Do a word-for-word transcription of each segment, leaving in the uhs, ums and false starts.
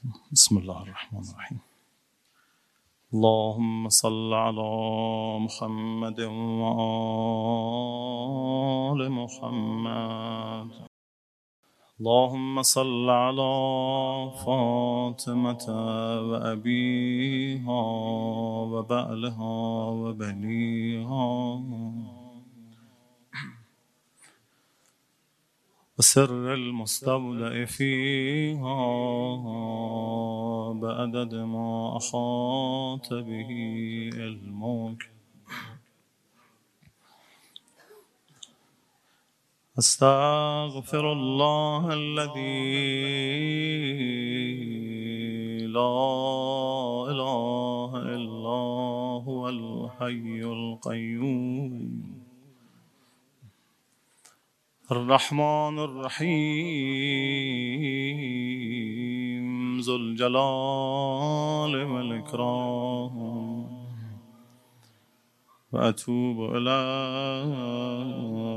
بسم الله الرحمن الرحيم. اللهم صل على محمد وآل محمد. اللهم صل على فاطمة وأبيها وبعلها وبنيها وسر المستودع فيها بعدد ما أحاط به علمك. أستغفر الله الذي لا إله إلا هو الحي القيوم الرحمن الرحيم ذو الجلال والإكرام وأتوب إليه.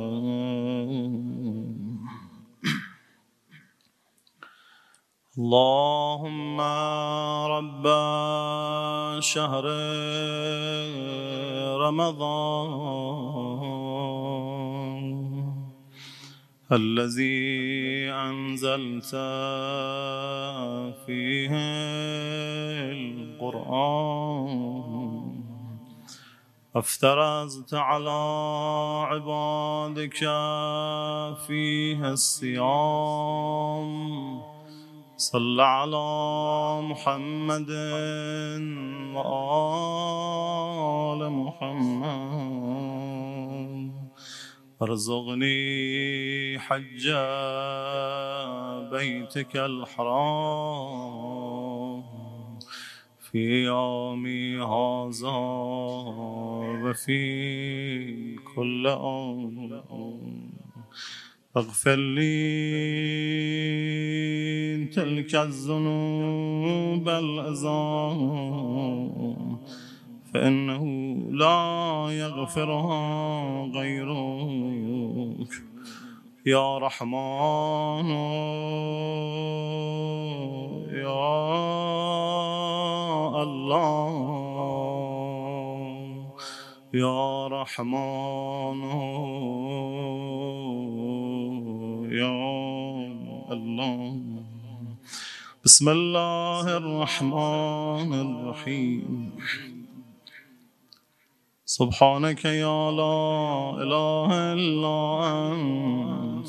اللهم رب شهر رمضان الذي أنزلت فيه القرآن افترضت على عبادك فيه الصيام. صل على محمد وآل محمد ارزقني حج بيتك الحرام في يومي هذا وفي كل آن. اغفر لي تلك الذنوب العظام فإنه لا يغفرها غيرك يا رحمن يا الله يا رحمن يا الله. بسم الله الرحمن الرحيم. سبحانك يا لا إله إلا أنت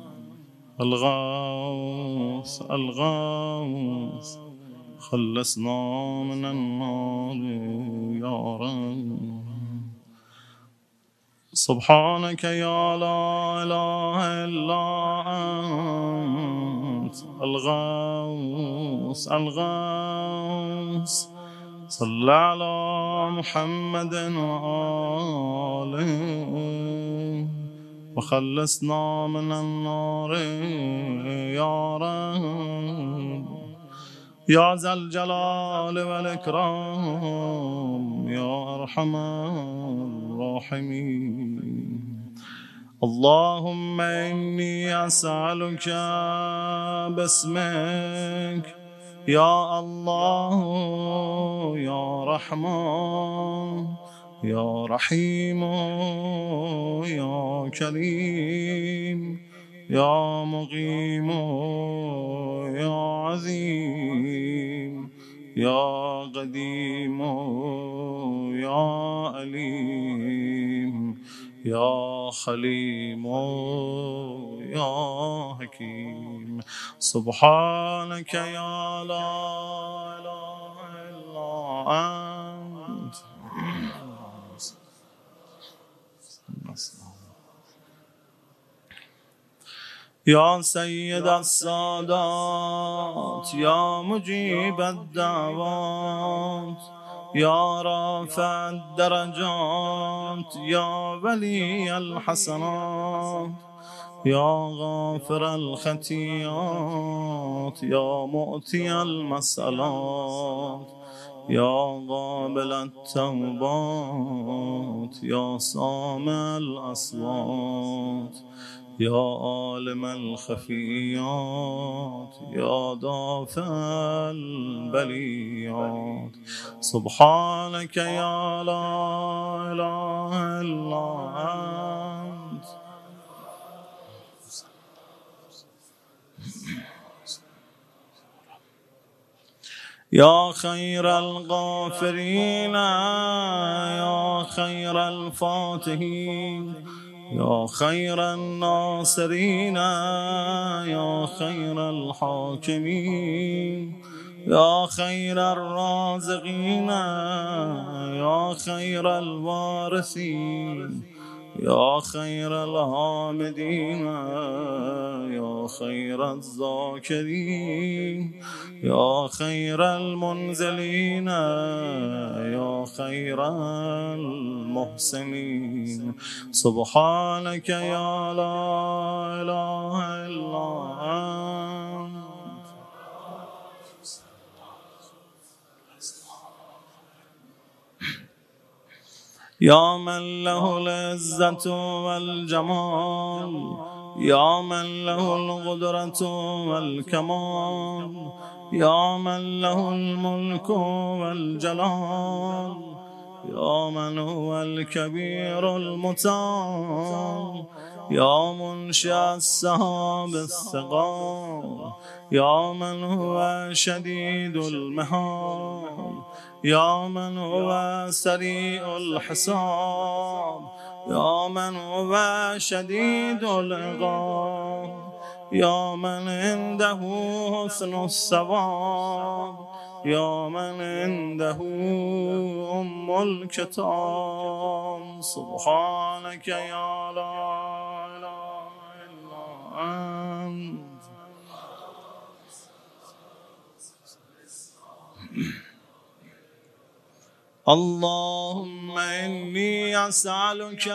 الغوث الغوث خلصنا من النار يا رب. سبحانك يا لا إله إلا أنت الغوث الغوث صل على محمد وآله وخلصنا من النار يا رب يا ذا الجلال والإكرام يا أرحم الراحمين. اللهم إني أسألك باسمك يا الله يا رحمن يا رحيم يا كريم يا مقيم يا عظيم يا قديم يا عليم يا خليم يا حكيم. سبحانك يا لا إله إلا أنت يا سيد السادات يا مجيب الدعوات يا رافع الدرجات يا ولي الحسنات يا غافر الخطيئات يا مؤتي المسألات يا قابل التوبات يا سامع الأصوات يا عالم الخفيات يا دافع البليات سبحانك يا لا إله إلا أنت يا خير الغافرين يا خير الفاتحين يا خير الناصرين يا خير الحاكمين يا خير الرازقين يا خير الوارثين يا خير الحامدين يا خير الذاكرين يا خير المنزلين يا خير المحسنين سبحانك يا لا إله إلا أنت يا من له العزة والجمال يا من له القدرة والكمال يا من له الملك والجلال يا من هو الكبير المتعال يا منشأ السحاب الثقال يا من هو شديد المحال يا من هو سريع الحساب يا من هو شديد العقاب يا من عنده حسن الثواب يا من عنده أم الكتاب سبحانك يا لا إله إلا أنت اللهم إني أسألك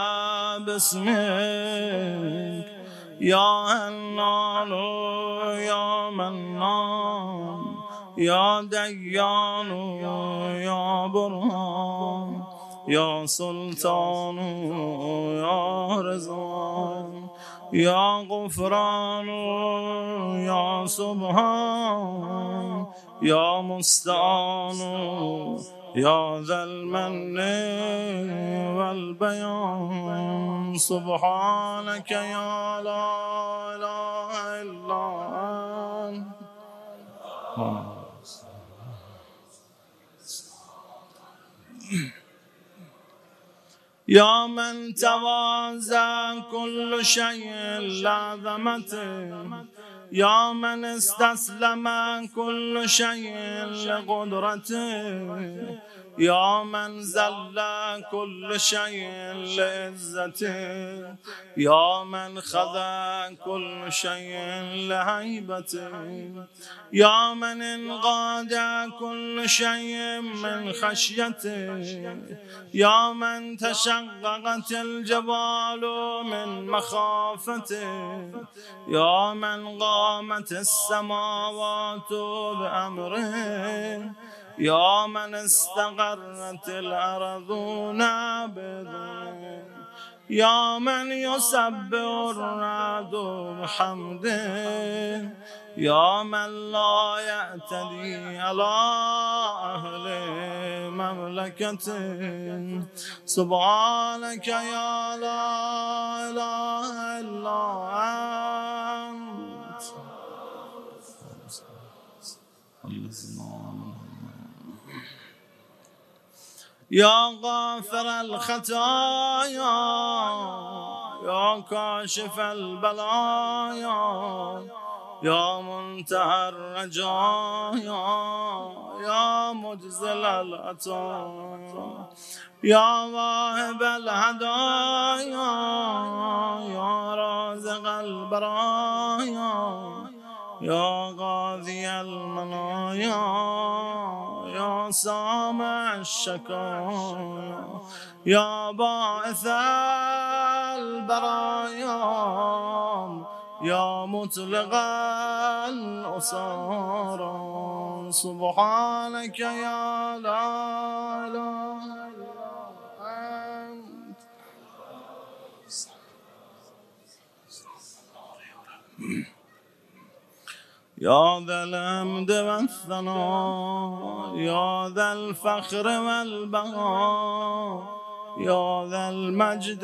باسمك يا حنان يا منان يا ديان يا برهان يا سلطان يا رضوان يا غفران يا سبحان يا مستعان يا ذا المن والبيان سبحانك يا لا إله إلا أنت يا من توازى كل شيء لعظمته يا من استسلم كل شيء لقدرته يا من ذل كل شيء لعزته يا من خضع كل شيء لهيبته يا من انقاد كل شيء من خشيته يا من تشققت الجبال من مخافته يا من قامت السماوات بأمره يا من استقرت الأرضون بإذنه يا من يسبح الرعد بحمده يا من لا يعتدي على أهل مملكته سبحانك يا لا إله إلا أنت يا غافر الخطايا يا كاشف البلايا يا منتهى الرجايا يا مجزل العطايا يا واهب الهدايا يا رازق البرايا يا غاذي المنايا يا سامع الشكايا يا باعث البرايا يا مطلق الأسارى سبحانك يا لا إله إلا أنت يا ذا الحمد والثناء يا ذا الفخر والبهاء يا ذا المجد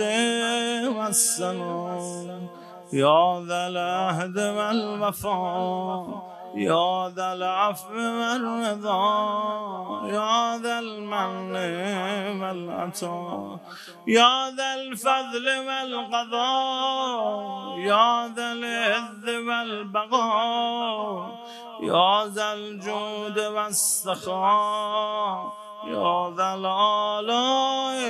والسناء يا ذا العهد والوفاء يا ذا العفو والرضا يا ذا المن والعطاء يا ذا الفضل والقضاء يا ذا العز والبقاء يا ذا الجود والسخاء يا ذا الآلاء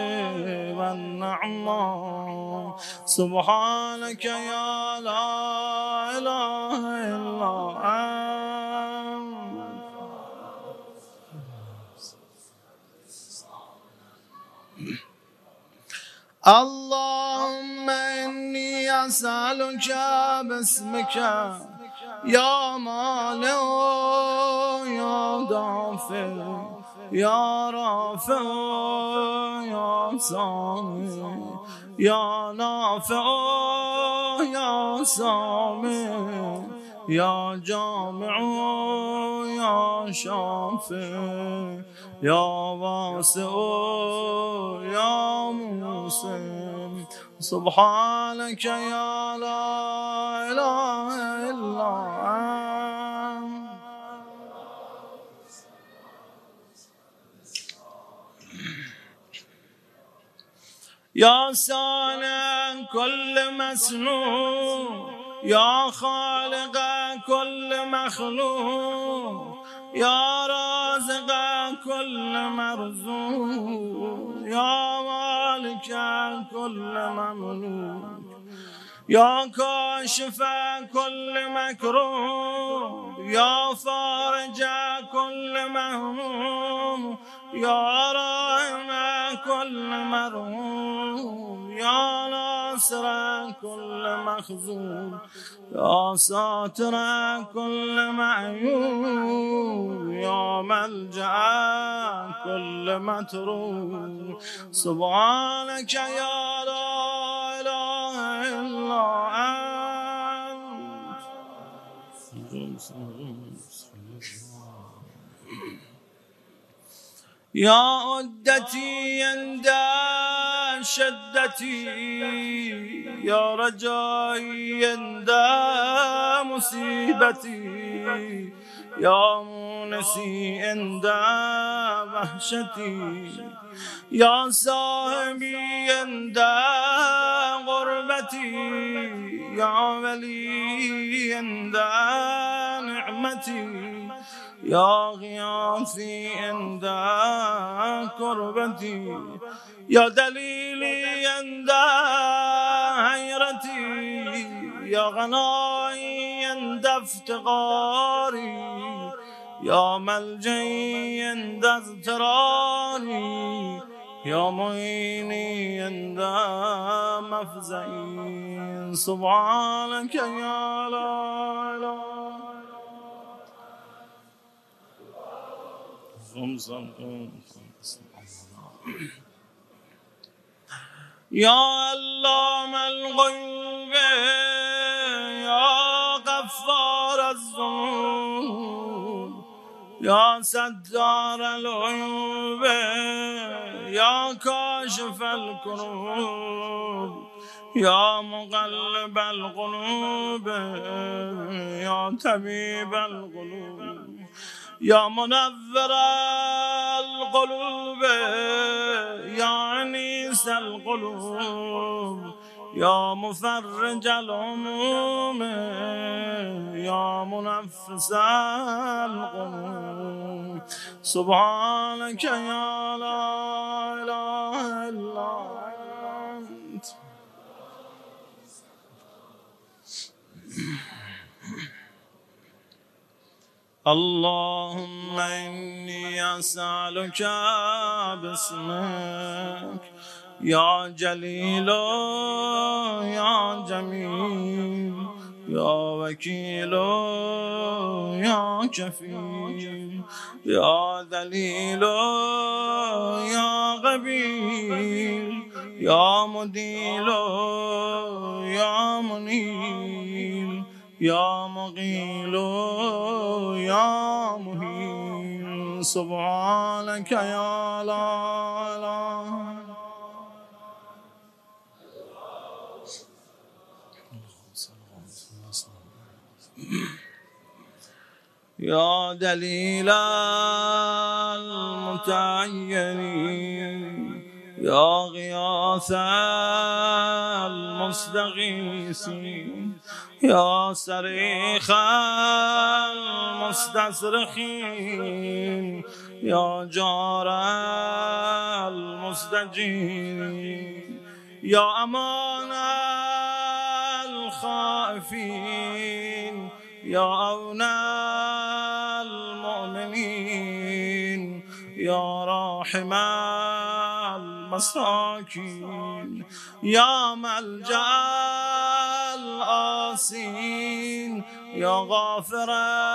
والنعماء سبحانك يا لا إله إلا أنت اللهم إني أسألك باسمك يا مالك يا دافع يا رافع يا سامع يا نافع يا سامع يا جامع يا شافع يا واسع يا موسم سبحانك يا لا إله إلا أنت يا صانع كل مسنون يا خالق كل مخلوق يا رازق كل مرزوق يا مالك كل مملوك يا كاشف كل مكروه يا فارج كل مهموم يا راحم كل مرحوم يا ناصر كل مخذول يا ساتر كل معيوب يا ملجأ كل متروك سبحانك يا لا إله إلا أنت يا عدتي عند شدتي يا رجائي عند مصيبتي يا مونسي عند وحشتي يا صاحبي عند غربتي يا ولي عند نعمتي يا غياثي عند كربتي يا دليلي عند حيرتي يا غنائي عند افتقاري يا ملجئي عند اضطراري يا معيني عند مفزعي سبحانك يا لا إله يا علام الغيوب يا غفار الذنوب يا ستار العيوب يا كاشف الكروب يا مقلب القلوب يا طبيب القلوب يا منور القلوب يا أنيس القلوب يا مفرج الهموم يا منفس القلوب سبحانك يا لا إله إلا أنت اللهم إني أسألك باسمك يا جليل يا جميل يا وكيل يا كفيل يا ذليل يا غبيل يا مديل يا منيل يا مقيل يا مهين سبحانك يا لا إله يا دليل المتعيرين يا غياث المستغيثين يا صريخ المستصرخين يا جار المستجيرين يا أمان الخائفين يا أونا المؤمنين يا راحم المساكين يا ملجأ الآسين يا غافر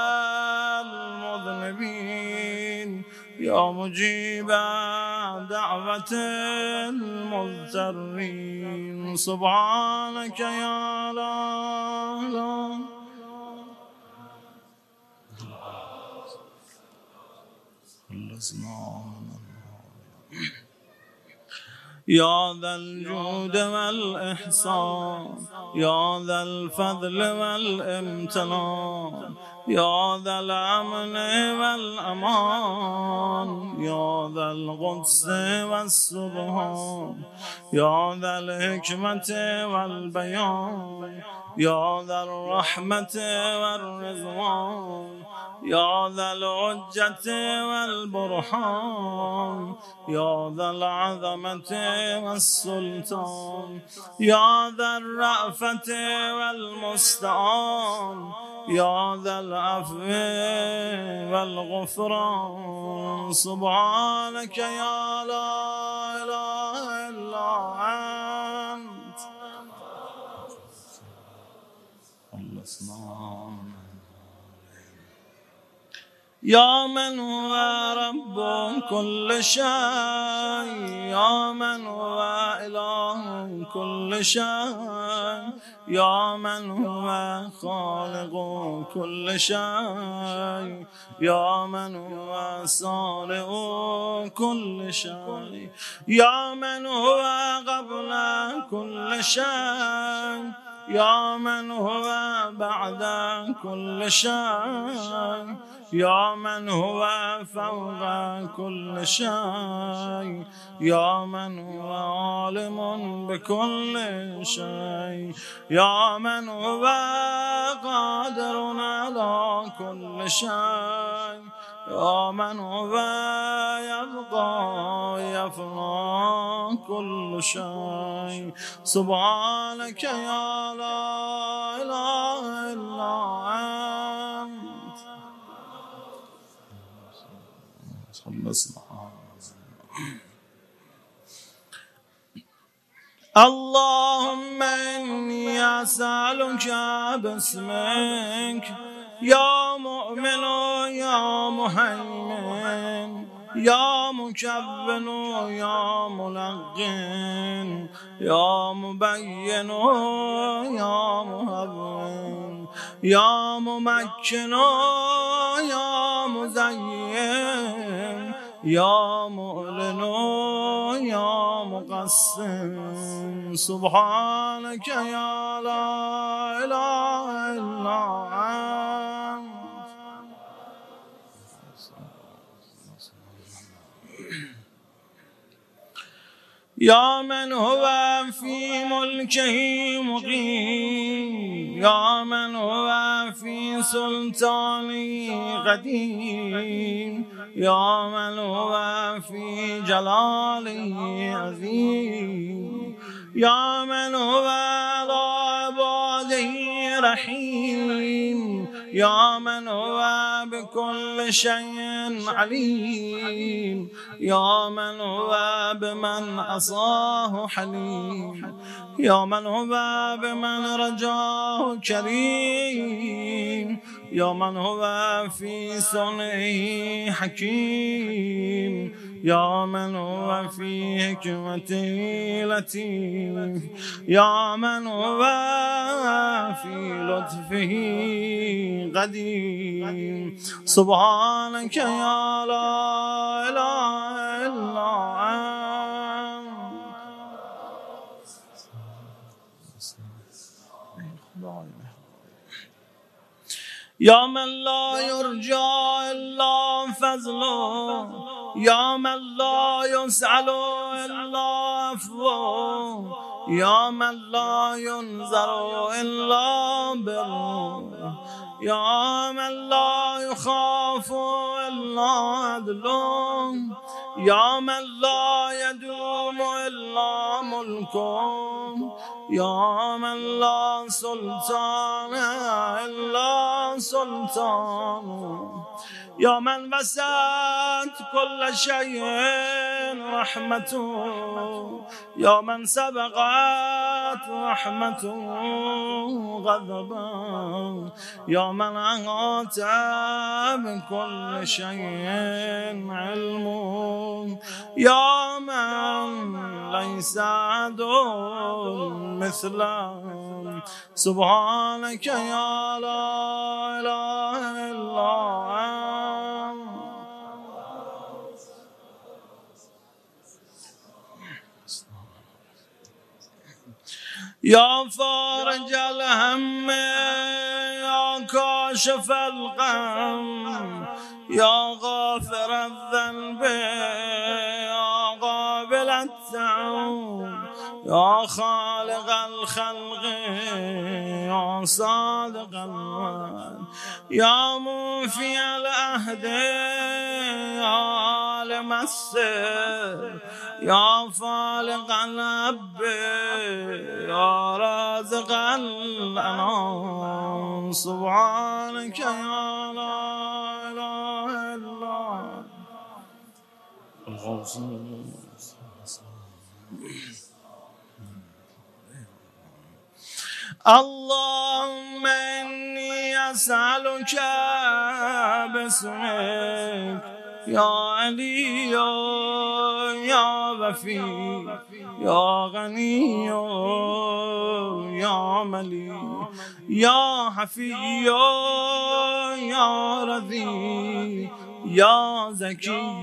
المذنبين يا مجيب دعوة المضطرين سبحانك يا لا لا يا ذا الجود والإحسان يا ذا الفضل والامتنان يا ذا الأمن والأمان يا ذا القدس والسبحان يا ذا الحكمة والبيان يا ذا الرحمة والرضوان يا ذا الحجة والبرهان يا ذا العظمة والسلطان يا ذا الرأفة والمستعان يا ذا العفو والغفران سبحانك يا لا إله إلا أنت يا من هو رب كل شيء يا من هو إله كل شيء يا من هو خالق كل شيء يا من هو صانع كل شيء يا من هو قبل كل شيء يا من هو بعد كل شيء يا من هو فوق كل شيء يا من هو عالم بكل شيء يا من هو قادر على كل شيء يا من هو يبقى يفنى كل شيء سبحانك يا لا إله إلا أنت اللهم إني أسألك باسمك يا مؤمن يا مهيمن يا مكون يا ملقن يا مبين يا مهون يا ممكن يا مزين يا مؤلن يا مقسم سبحانك يا لا إله إلا أنت يا من هو في ملكه مقيم يا من هو في سلطانه قديم يا من هو في جلاله عظيم يا من هو على عباده رحيم يا من هو بكل شيء عليم يا من هو بمن عصاه حليم يا من هو بمن رجاه كريم يا من هو في صنعه حكيم يا من هو في حكمته لطيف يا من هو في لطفه قدير سبحانك يا لا إله إلا أنت يا من لا يرجى إلا فضله يا من لا يسأل إلا عفوه يا من لا ينظر إلا بره يا من لا يخاف إلا عدله يا من لا يدوم إلا ملكه يا من لا سلطان إلا سلطانه يا من وسعت كل شيء رحمته يا من سبقت رحمته غضبا يا من أحاط بكل شيء علمه يا من ليس أحد مثله سبحانك يا لا إله إلا أنت يا فارج الهم يا كاشف الغم يا غافر الذنب يا قابل التوب يا خالق الخلق يا صادق الوعد يا موفي العهد يا عالم السر يا فالق الأب يا رازق الأنام سبحانك يا لا إله إلا اللهم إني أسألك باسمك يا علي يا وفي يا غني يا ملي يا حفي يا رضي يا زكي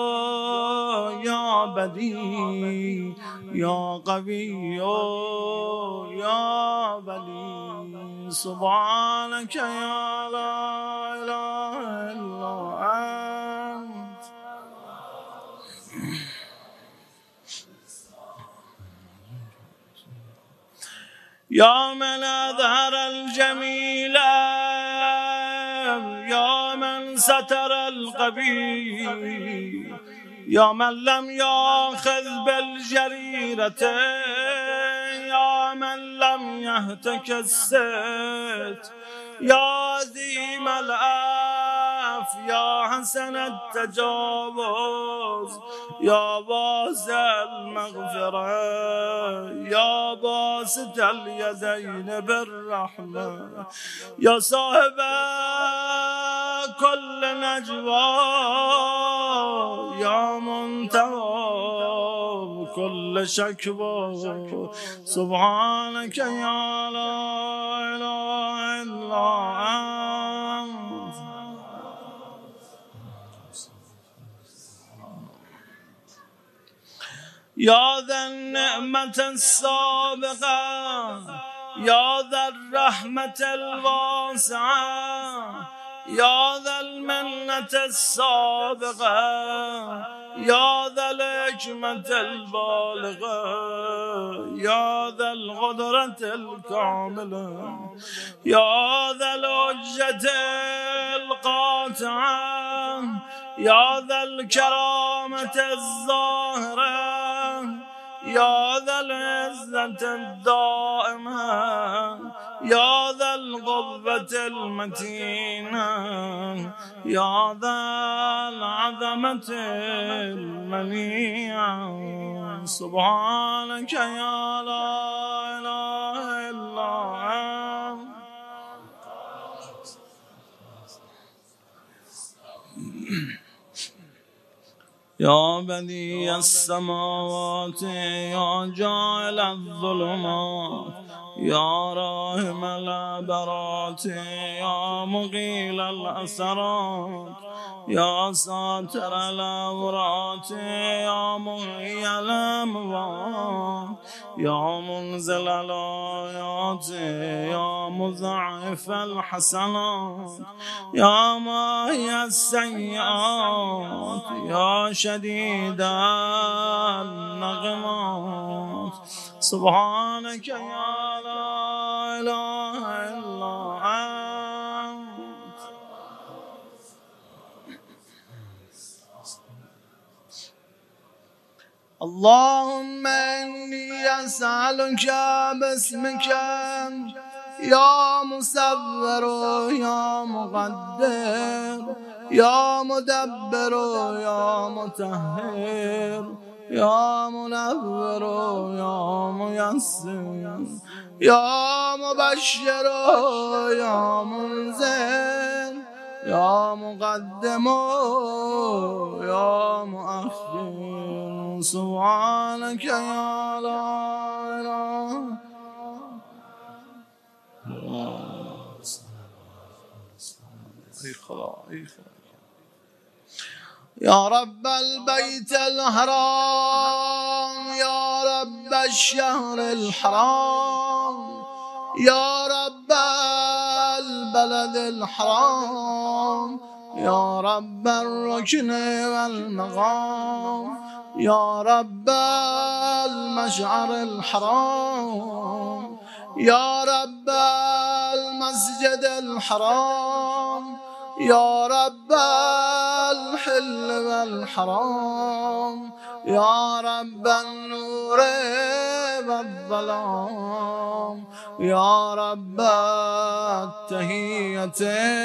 يا بديع يا قوي يا ولي سبحانك يا لا إله إلا أنت يا من أظهر الجميل يا من ستر القبيح يا من لم يأخذ بالجريرة يا من لم يهتك الست يا عظيم العفو يا حسن التجاوز يا واسع المغفرة يا باسط اليدين بالرحمة يا صاحب كل نجوى يا منتهى كل شكوى سبحانك يا لا إله إلا أنت يا ذا النعمة السابقة يا ذا الرحمة الواسعة يا ذا المنة السابقة يا ذا الحكمة البالغة يا ذا القدرة الكاملة يا ذا الحجة القاطعة يا ذا الكرامة الظاهرة يا ذا العزة الدائمة يا ذا القوة المتينة يا ذا العظمة المنيعة سبحانك يا لا إله إلا أنت يا بديع السماوات يا جاعل الظلمات يا راحم العبرات يا مقيل الأسرات يا ساتر العورات يا محيي الأموات يا منزل الآيات يا مضاعف الحسنات يا ماهي السيئات يا شديد النغمات سبحانك يا لا إله إلا أنت. اللهم إني أسألك باسمك يا مصور يا مقدر يا مدبر يا مطهر يا منور يا ميسر يا مبشر يا منذر يا مقدم يا مؤخر سبحانك يا لا إله يا رب البيت الحرام يا رب الشهر الحرام يا رب البلد الحرام يا رب الركن والمقام يا رب المشعر الحرام يا رب المسجد الحرام يا رب الحل والحرام يا رب النور والظلام يا رب التحية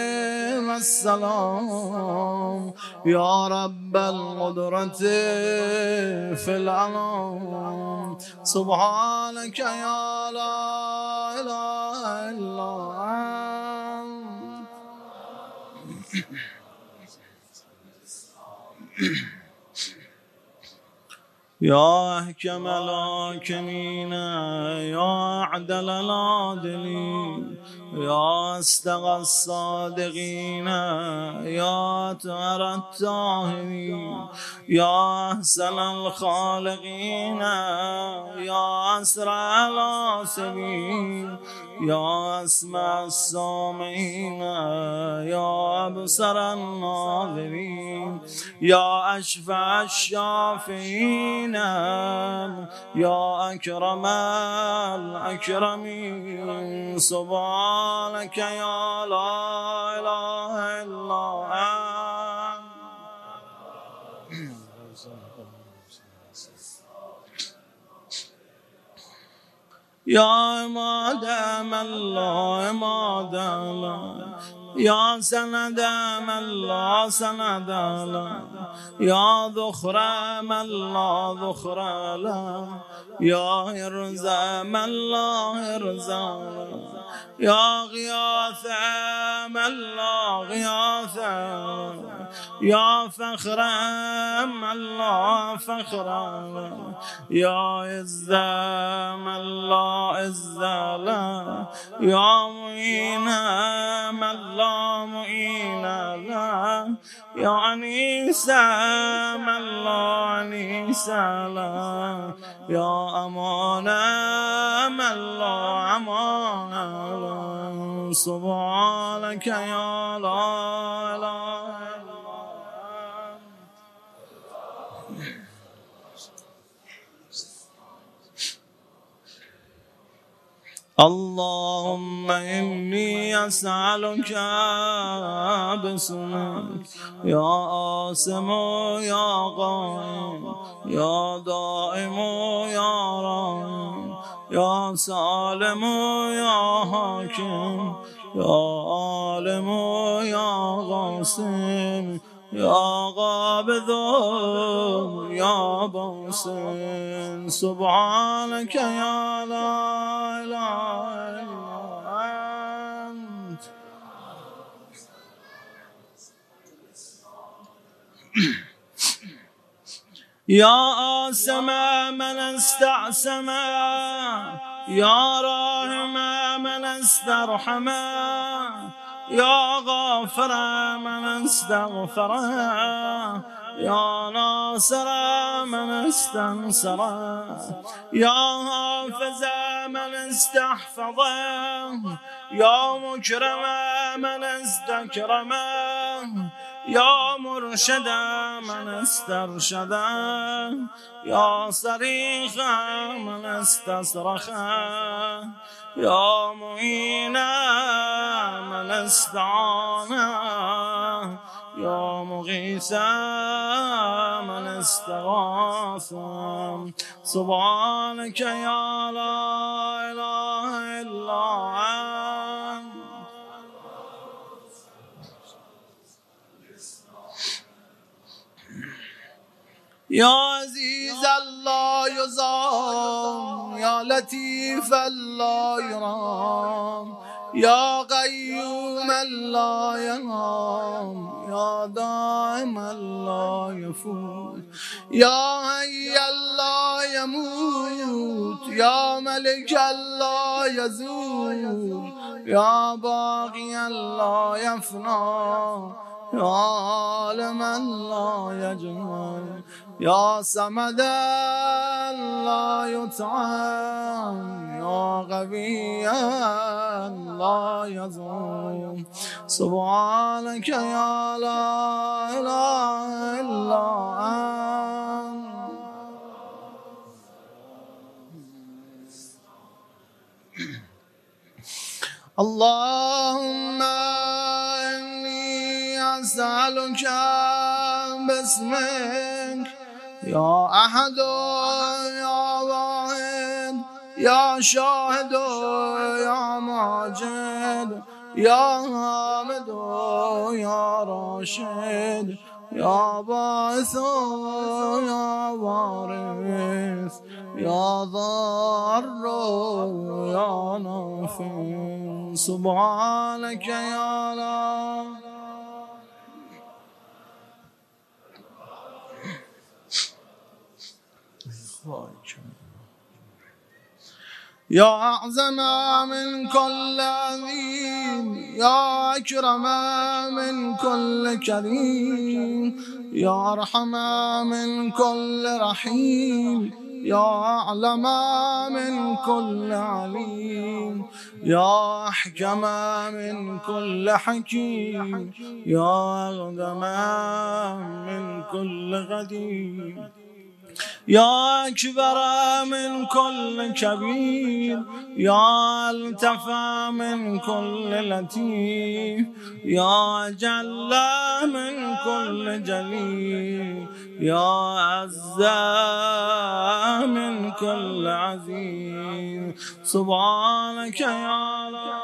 والسلام يا رب القدرة في الأنام سبحانك يا لا إله إلا أنت. يا أحكم الحاكمين يا أعدل العادلين يا أصدق الصادقين يا أطهر الطاهرين يا أحسن الخالقين يا أسرع الحاسبين يا أسمع السامعين يا أبصر الناظرين يا أشفع الشافعين يا أكرم الأكرمين سبحانك يا لا إله إلا أنت. يا عماد من لا عماد له يا سند من لا سند له يا ذخر من لا ذخر له يا هرز من لا هرز له يا غياث من لا غياث له يا فخر من لا فخر له يا عز من لا عز له يا معين من لا معين له يا أنيس من لا أنيس له يا أمان من لا أمان له سبحانك يا لا إله إلا اللهم إني أسألك باسمك يا آسم يا قائم يا دائم يا راحم يا سالم يا حاكم يا عالم يا قاسم يا قابض يا باسم سبحانك يا لا إله إلا أنت. يا آسم من استعسم يا راحم من استرحم يا غافر من استغفر يا ناصر من استنصر يا حافظ من استحفظ يا مكرم من استكرم يا مرشد من استرشد يا صريخ من استصرخ يا معين من استعان يا مغيث من استغاث سبحانك يا لا إله إلا أنت يا عزيز لا يزام يا لطيف لا يرام يا قيوم لا ينام يا دائم لا يفوت يا حي لا يموت يا ملك لا يزول يا باقي لا يفنى يا عالم لا يجمل يا صمد لا يطعم يا قوي لا يظلم سبحانك يا لا إله إلا أنت اللهم إني أسألك باسمك يا أحد يا واحد يا شاهد يا ماجد يا حامد يا راشد يا باعث يا وارث يا ضار يا نافع سبحانك يا لا يا أعظم من كل عظيم يا أكرم من كل كريم يا أرحم من كل رحيم يا أعلم من كل عليم يا أحكم من كل حكيم يا أقدم من كل قديم يا أكبر من كل كبير يا ألطف من كل لطيف يا أجل من كل جليل يا أعز من كل عزيز سبحانك يا الله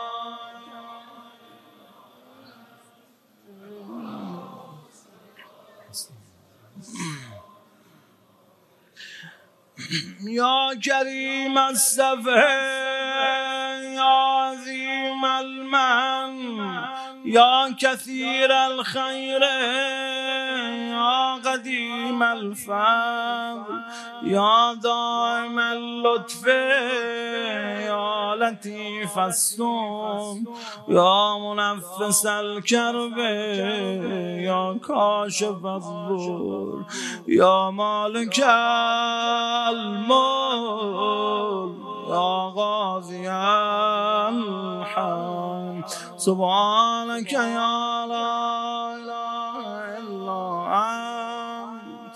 يا كريم السفه يا عظيم المن يا كثير الخير يا قديم الفضل يا دائم اللطف يا لطيف الصوم يا منفس الكرب يا كاشف الضر يا مالك الملك يا غازي الحمد سبحانك يا لا إله إلا أنت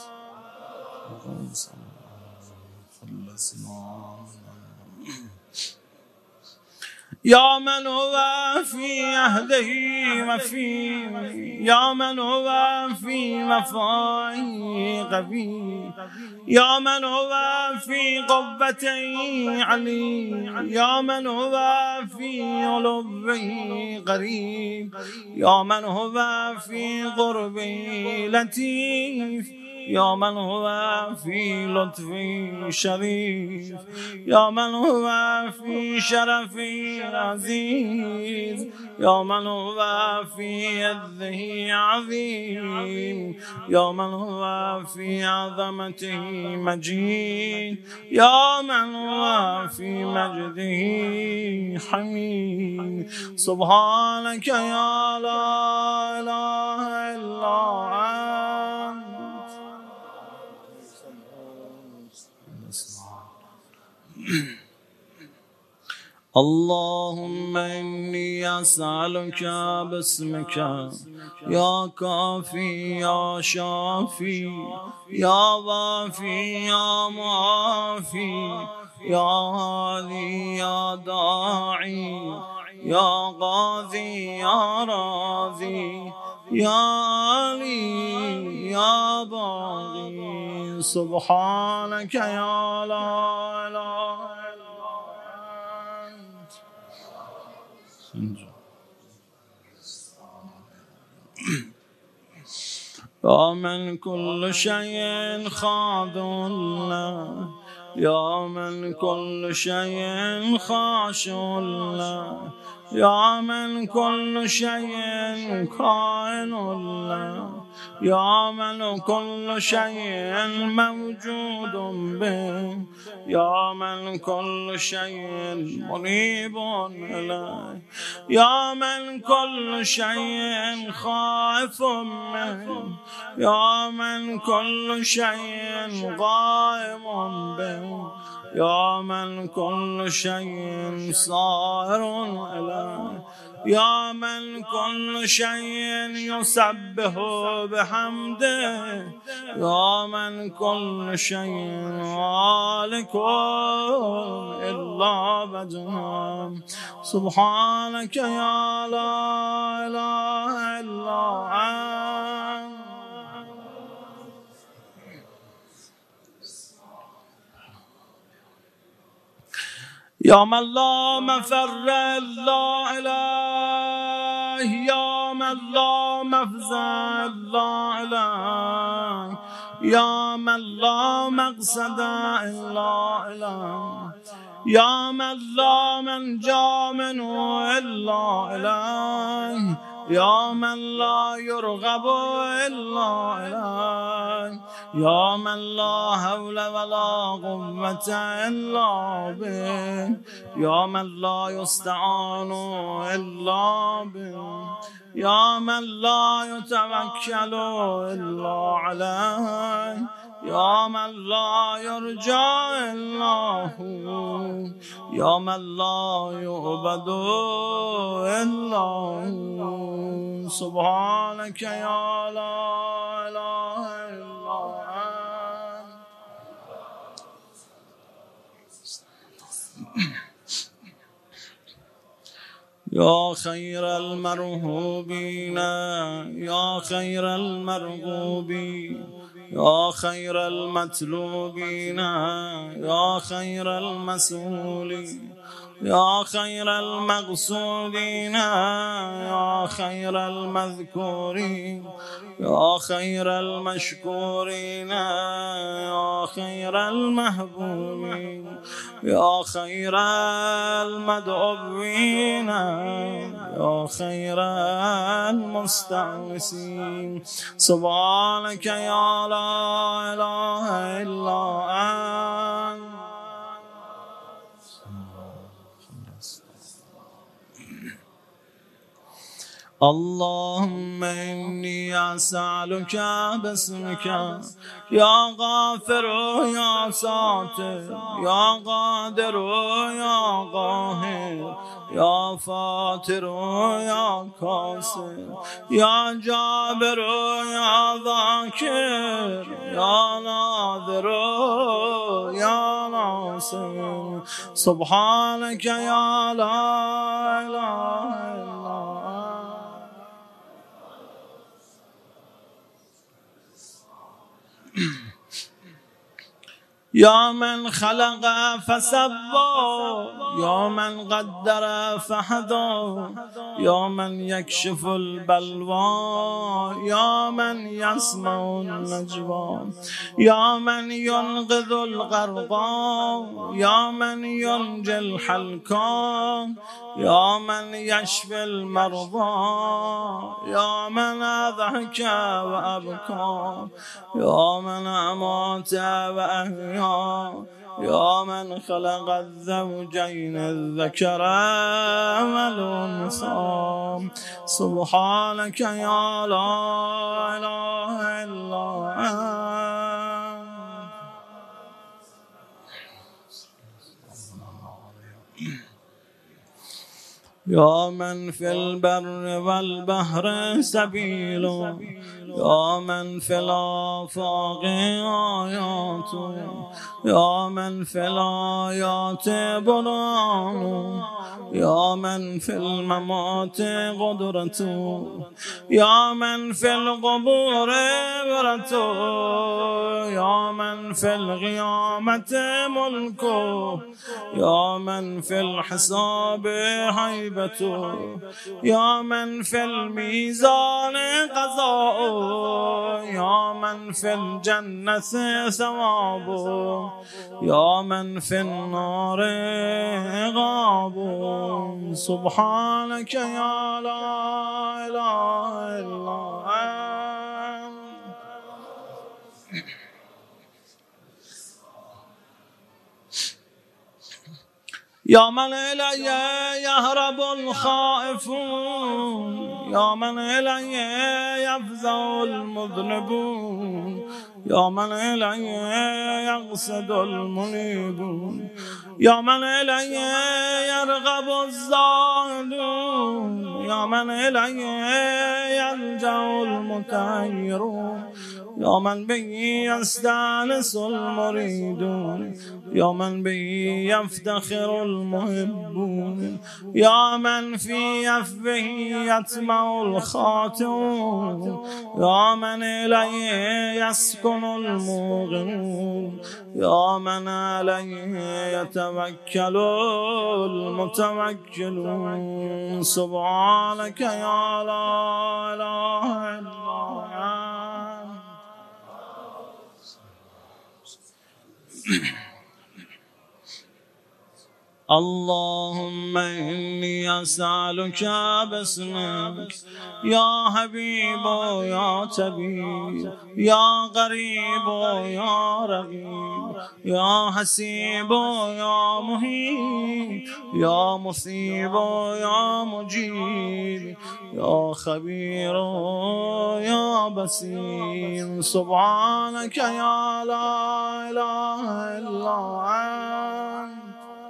يا من هو في عهده وفي يا من هو في وفائه قوي يا من هو في قوته علي يا من هو في علوه قريب يا من هو في قربه لطيف يا من هو في لطفي شريف، يا من هو في شرفي عزيز، يا من هو في عزه عظيم، يا من هو في عظمته مجيد، يا من هو في مجده حميد. سبحانك يا لا إله إلا أنت. اللهم إني أسألك باسمك يا كافي يا شافي يا وافي يا معافي يا هادي يا داعي يا غاذي يا راضي يا علي يا باغي. سبحانك يا لا إله إلا أنت. يا من كل شيء خاضع له، يا من كل شيء خاشع له، يا من كل شيء كائن له، يا من كل شيء موجود به، يا من كل شيء منيب إليه، يا من كل شيء خائف منه، يا من كل شيء غائب به، يا من كل شيء صائر إليه، يا من كل شيء يسبح بحمده، يا من كل شيء هالك إلا وجهه. سبحانك يا لا إله إلا أنت. يا من لا مفر إلا إليه، يا من لا مفزع إلا إليه، يا من لا مقصد إلا إليه، يا من لا منجا منه إلا إليه، يا من لا يرغب إلا إليه، يا من لا حول ولا قوة إلا به، يا من لا يستعان إلا به، يا من لا يتوكل إلا عليه، يا من لا يرجى إلا هو، يا من لا يعبد إلا هو. سبحانك يا لا إله إلا أنت. يا خير المرهوبين، يا خير المرغوبين، يا خير المطلوبين، يا خير المسؤولين، يا خير المقصودين، يا خير المذكورين، يا خير المشكورين، يا خير المحبوبين، يا خير المدعوين، يا خير المستأنسين. سبحانك يا لا إله إلا أنت. اللهم إني أسألك باسمك يا غافر يا ساتر يا قادر يا قاهر يا فاتر يا كاسر يا جابر يا ذاكر يا ناظر يا ناصر. سبحانك يا لا إله إلا أنت. يا من خلق فسوى، يا من قدر فهدى، يا من يكشف البلوى يا من يسمع النجوى يا من ينقذ الغرقى يا من ينجي الحلقى يا من يشفي المرضى يا من أضحك وأبكى يا من أمات وأحيا يا من خلق الزوجين الذكر والأنثى سبحانك يا لا إله إلا أنت يا من في البر والبحر سبيل يا من في الآفاق آيات يا من في الآيات برهان يا من في الممات قدرة يا من في القبور برة يا من في القيامة ملك يا من في الحساب هيبة يا من في الميزان قضاء يا من في الجنة ثواب يا من في النار عقاب سبحانك يا لا إله إلا أنت يا من إلي يهرب الخائفون يا من إلي يفزع المذنبون يا من إلي يقصد المنيبون يا من إلي يرغب الزاهدون يا من إلي يلجأ المتحيرون يا من به يستانس المريدون يا من به يفتخر المحبون يا من في يفه يطمع الخاطئون يا من إليه يسكن الموقنون يا من عليه يتوكل المتوكلون سبحانك يا لا إله إلا أنت اللهم إني أسألك باسمك يا حبيب يا طبيب يا قريب يا رقيب يا حسيب يا مهيب يا مصيب يا مجيب يا خبير يا بصير سبحانك يا لا إله إلا أنت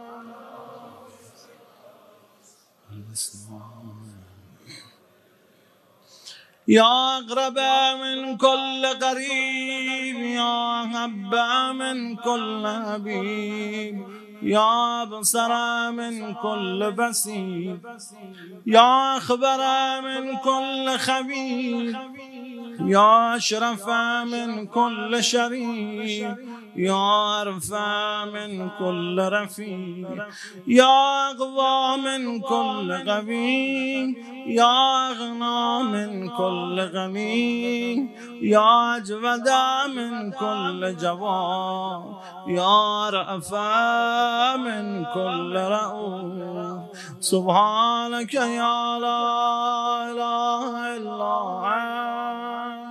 يا أقرب من كل قريب يا أحب من كل حبيب يا أبصر من كل بصير يا أخبر من كل خبير يا أشرف من كل شريف يا أرفع من كل رفيع يا أقوى من كل قوي يا أغنى من كل غني يا أجود من كل جواد يا رأفى من كل رؤوف سبحانك يا لا إله إلا أنت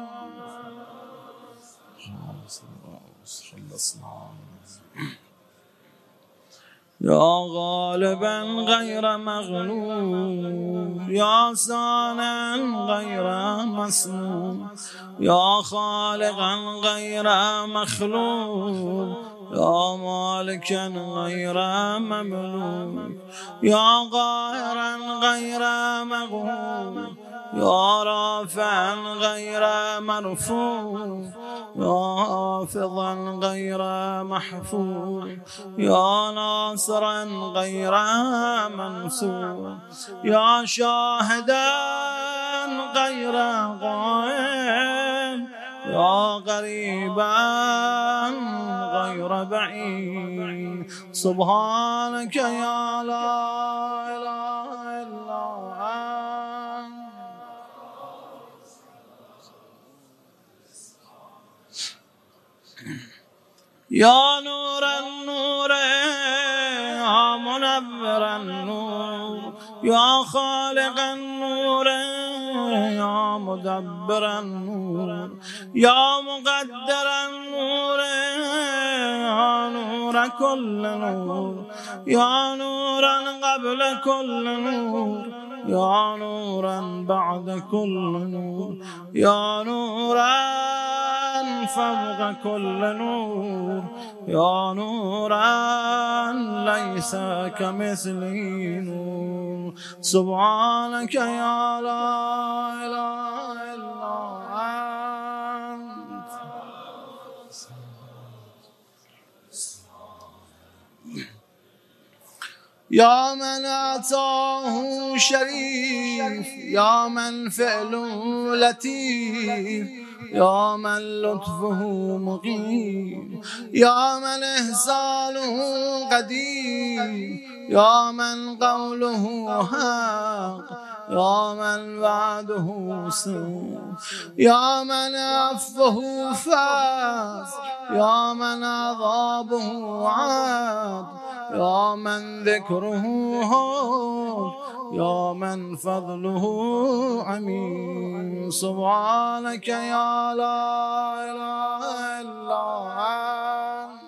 يا غالبا غير مغلوب يا صانعا غير مسنون يا خالقا غير مخلوق يا مالكا غير مملوك يا قاهرا غير مغلوب يا رافعا غير مرفوع يا حافظا غير محفوظ يا ناصرا غير منصور يا شاهدا غير غائب يا قريبا غير بعيد سبحانك يا لا إله إلا أنت يا نور النور يا منور النور يا خالق النور يا مدبر النور يا مقدر النور يا نور كل نور يا نورا قبل كل نور يا نورا بعد كل نور يا نورا فوق كل نور يا نورا ليس كمثله نور سبحانك يا لا إله إلا أنت يا من أتاه شريف يا من فعله لطيف يا من لطفه مقيم يا من إحسانه قديم يا من قوله حق يا من وعده صدق يا من عفوه فاز يا من عذابه عاد يا من ذكره هود يا من فضله عميم سبحانك يا لا إله إلا أنت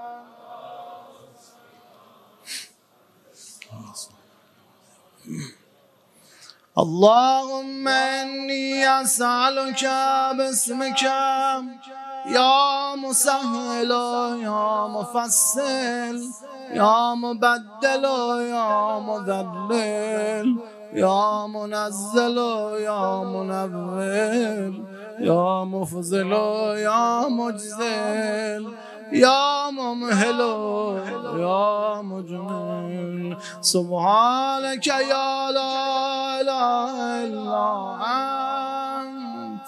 اللهم إني أسألك باسمك يا مسهل يا مفصل يا مبدل يا مذلل يا منزل يا منول يا مفضل يا مجزل يا ممهل يا مجمل سبحانك يا لا إله إلا أنت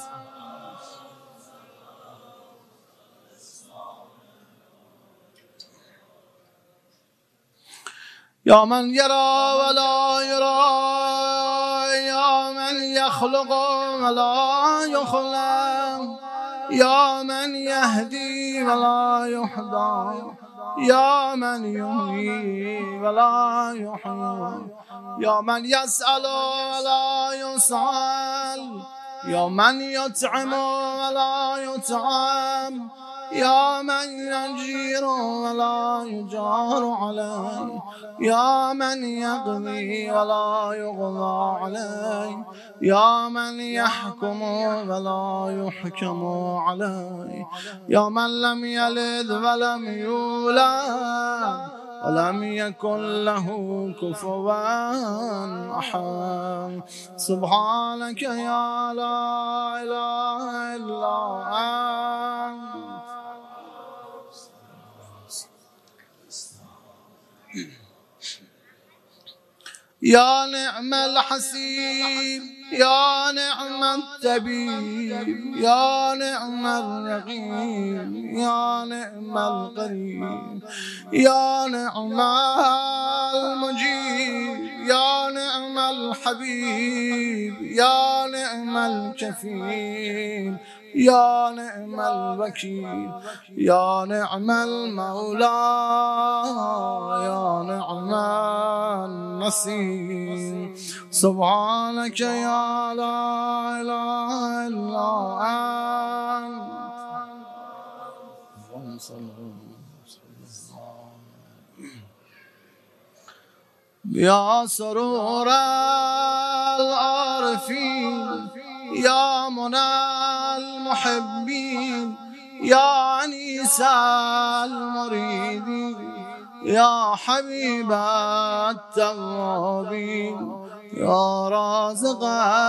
يا من يرى ولا يرى يا من يخلق ولا يخلق يا من يهدي ولا يهدى يا من يحيي ولا يحيى يا من يسأل ولا يسأل يا من يطعم ولا يطعم يا من يجير ولا يجار عليه يا من يقضي ولا يقضى عليه يا من يحكم ولا يحكم عليه يا من لم يلد ولم يولد ولم يكن له كفوا أحد سبحانك يا لا إله إلا أنت يا نعم الحسيب يا نعم الطبيب يا نعم الرقيب يا نعم القريب يا نعم المجيب يا نعم الحبيب يا نعم الكفيل يا نعم الوكيل يا نعم المولى يا نعم النصير سبحانك يا لا إله إلا أنت يا سرور العارفين يا منى المحبين يا أنيس المريدين يا حبيب التوابين يا رازق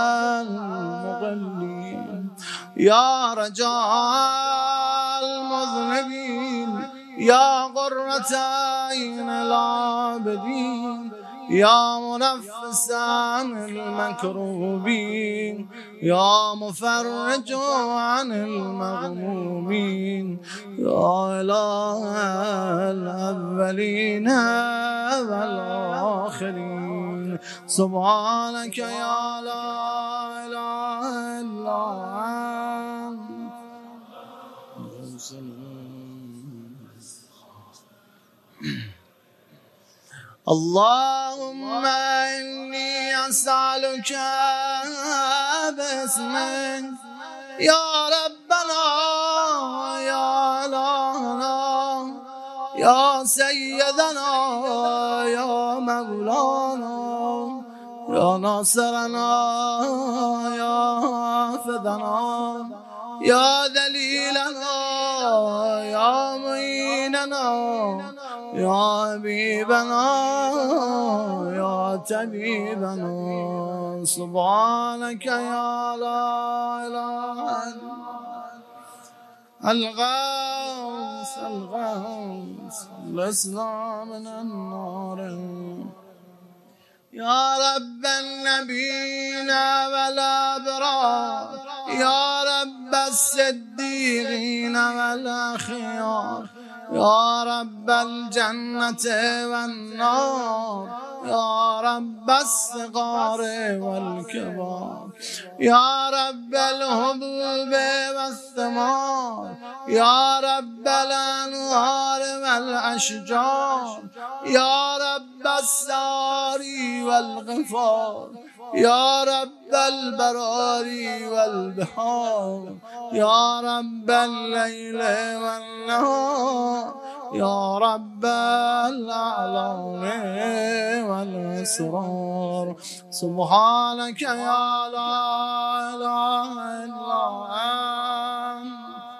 المغلين يا رجاء المذنبين يا قرة عين العابدين يا منفس عن المكروبين يا مفرج عن المغمومين يا إله الأولين والآخرين سبحانك يا لا إله إلا أنت اللهم إني أسألك باسمك يا ربنا يا إلهنا يا سيدنا يا مولانا يا ناصرنا يا حافظنا يا دليلنا يا معيننا يا حبيبنا يا طبيبنا سبحانك يا لا إله إلا الغوث الغوث لسنا من النار يا رب النبيين والأبرار يا رب الصديقين والأخيار يا رب الجنة والنار يا رب الصغار والكبار يا رب الهبوب والثمار يا رب الأنهار والأشجار يا رب الساري والغفار يا رب البراري والبحار يا رب الليل والنهار يا رب الأعلام والأسرار سبحانك يا لا إله إلا أنت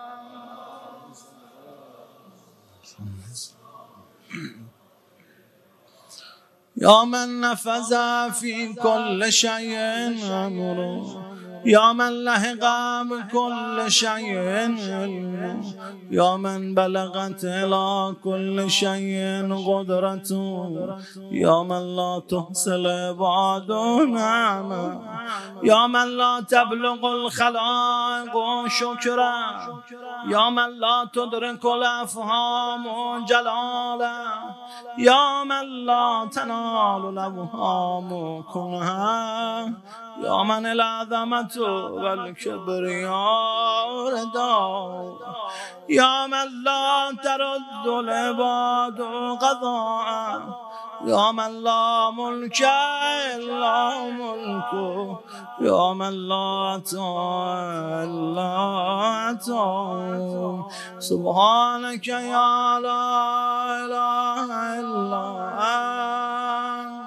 يا من نفذ في كل شيء أمره يا من لحق بكل شيء علمه يا من بلغت إلى كل شيء قدرته يا من لا تحصي العباد نعمه يا من لا تبلغ الخلائق شكره يا من لا تدرك الأفهام جلاله يا من لا تنال الأوهام كنها يا من العظمة والكبرياء رداء يا من لا ترد العباد قضاء يا من لا ملك إلا ملكه يا من لا عطاء إلا عطاء سبحانك يا لا إله إلا أنت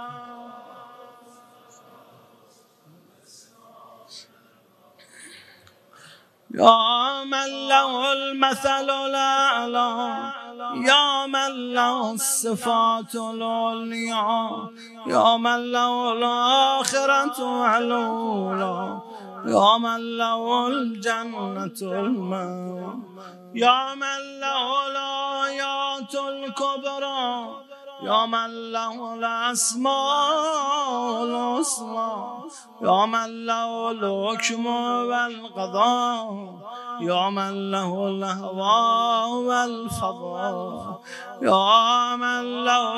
يا من له المثل الأعلى يا من له الصفات العليا يا من له الآخرة الأولى يا من له الجنة المأوى يا من له الآيات الكبرى يا من له الأسماء الحسنى يا من له الحكم والقضاء يا من له الهوى والفضاء يا من له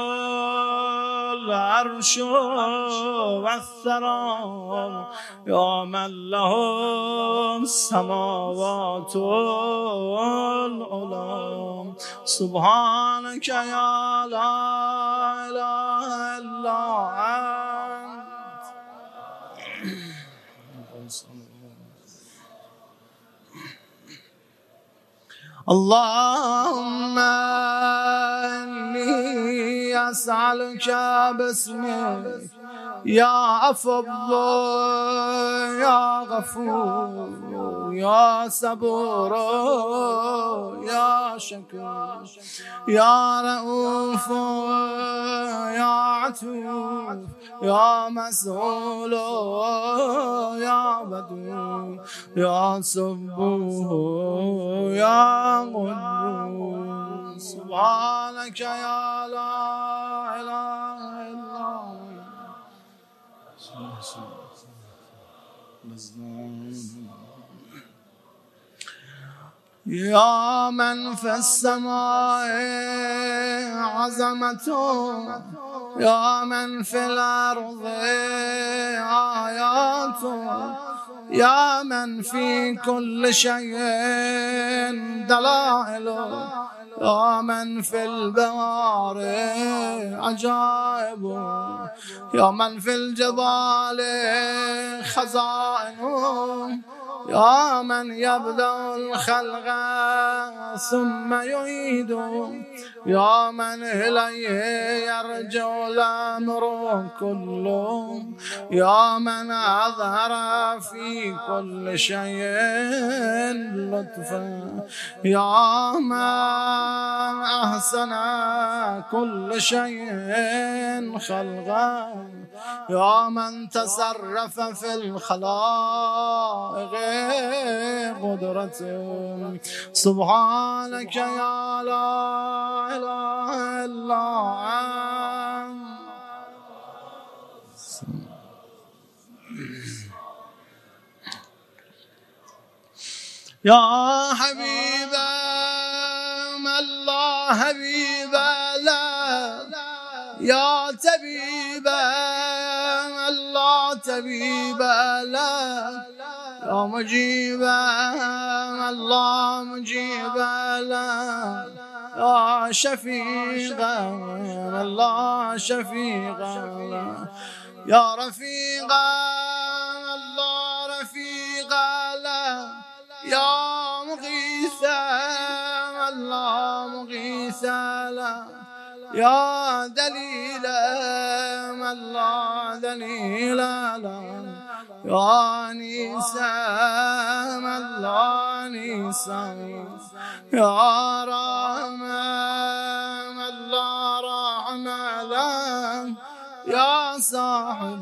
العرش والثرى يا من له السماوات العلى سبحانك يا لا إله إلا أنت اللهم إني أسألك باسمك يا عفو يا غفور يا صبور يا شكور يا رؤوف يا عطوف يا مسؤول يا بدو يا صبور يا قدوس سبحانك يا لا إله إلا يا من في السماء عظمته يا من في الأرض آياته يا من في كل شيء دلائله يا من في البوار عجائب، يا من في الجبال خزائن، يا من يبدأ الخلق ثم يعيد، يا من إليه يرجع الأمر كله، يا من أظهر في كل شيء لطفا، يا من أحسن كل شيء خلقا، يا من تصرف في الخلائق قدرته. سبحانك يا لا إله إلا أنت. يا حبيب الله حبيب الله، يا طبيب الله طبيب الله، يا مجيب الله مجيب الله، يا شفيق الله شفيق الله، يا رفيق الله رفيق الله، يا مغيث الله مغيث الله، يا دليل الله دليل الله، يا نسام الله نسام، يا رحم الله رحم الله، يا صاحب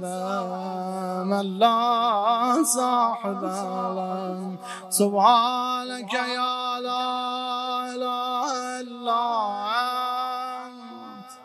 الله صاحب الله. سبحانك يا لا إله إلا أنت.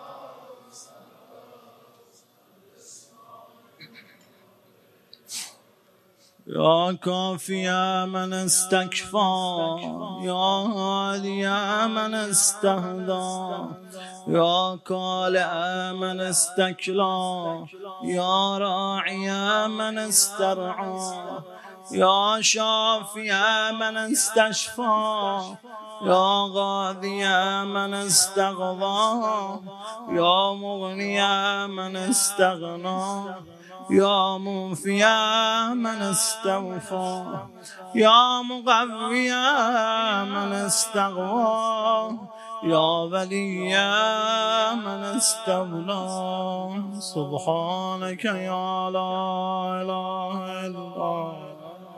يا كافي من استكفى، يا هادي من استهدى، يا كالئ من استكلى، يا راعي من استرعى، يا شافي من استشفى، يا غاذي من استغضى، يا مغني من استغنى، يا منفي من استوفى، يا مقوي من استغوى، يا ولي من استولى. سبحانك يا لا إله إلا أنت.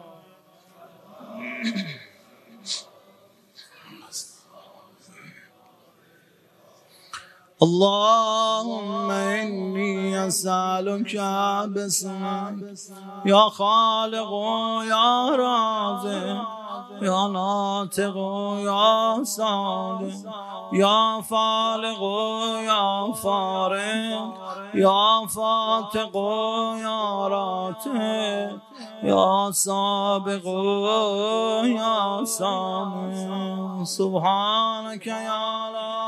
اللهم إني أسألك باسمك يا خالق يا رازق يا ناطق يا صادق يا فالق يا فارق يا فاتق يا راتق يا سابق يا سامع. سبحانك يا لا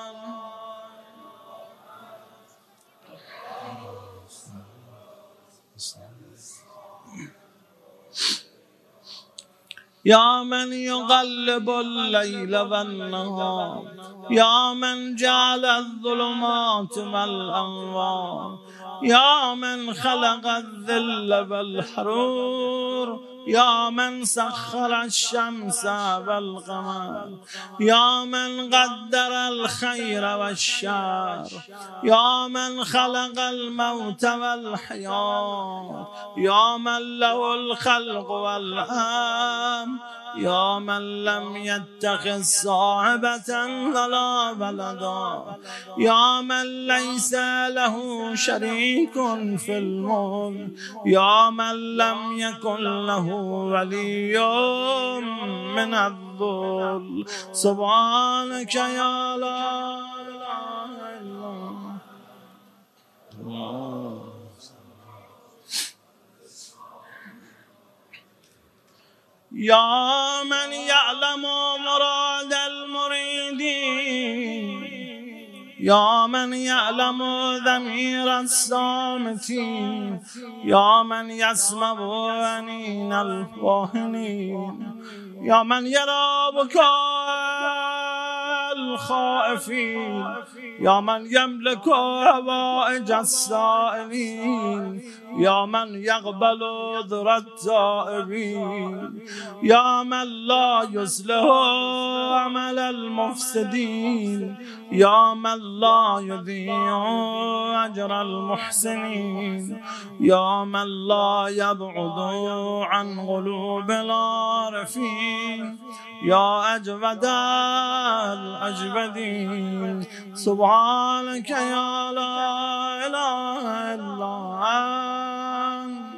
يا من يقلب الليل والنهار، يا من جعل الظلمات والأنوار، يا من خلق الذل والحرور، يا من سخر الشمس والقمر، يا من قدر الخير والشر، يا من خلق الموت والحياة، يا من له الخلق والأمر، يا من لم يتخذ صاحبة ولا ولدا، يا من ليس له شريك في الملك، يا من لم يكن له ولي من الذل. سبحانك يا لا إله إلا الله. يا من يعلم مراد المريدين، يا من يعلم ضمير الصامتين، يا من يسمع أنين الواهنين، يا من يرى بكاء الخائفين يا من يملك هوائج السائلين يا من يقبل عذر التائبين يا من لا يصلح عمل المفسدين يا من لا يضيع أجر المحسنين يا من لا يبعد عن قلوب العارفين يا أجود الأجودين سبحانك يا لا إله إلا أنت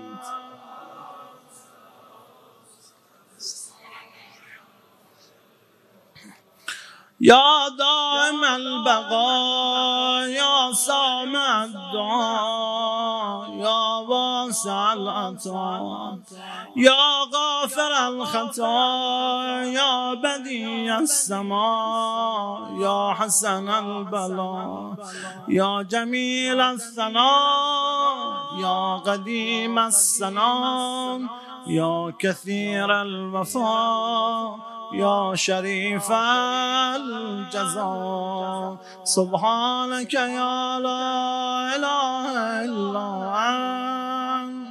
يا دائم البقاء يا سامع الدعاء يا واسع العطاء يا غافر الخطايا يا بديع السماء يا حسن البلاء يا جميل الثناء يا قديم السناء يا كثير الوفاء يا شريف الجزاء سبحانك يا لا إله إلا أنت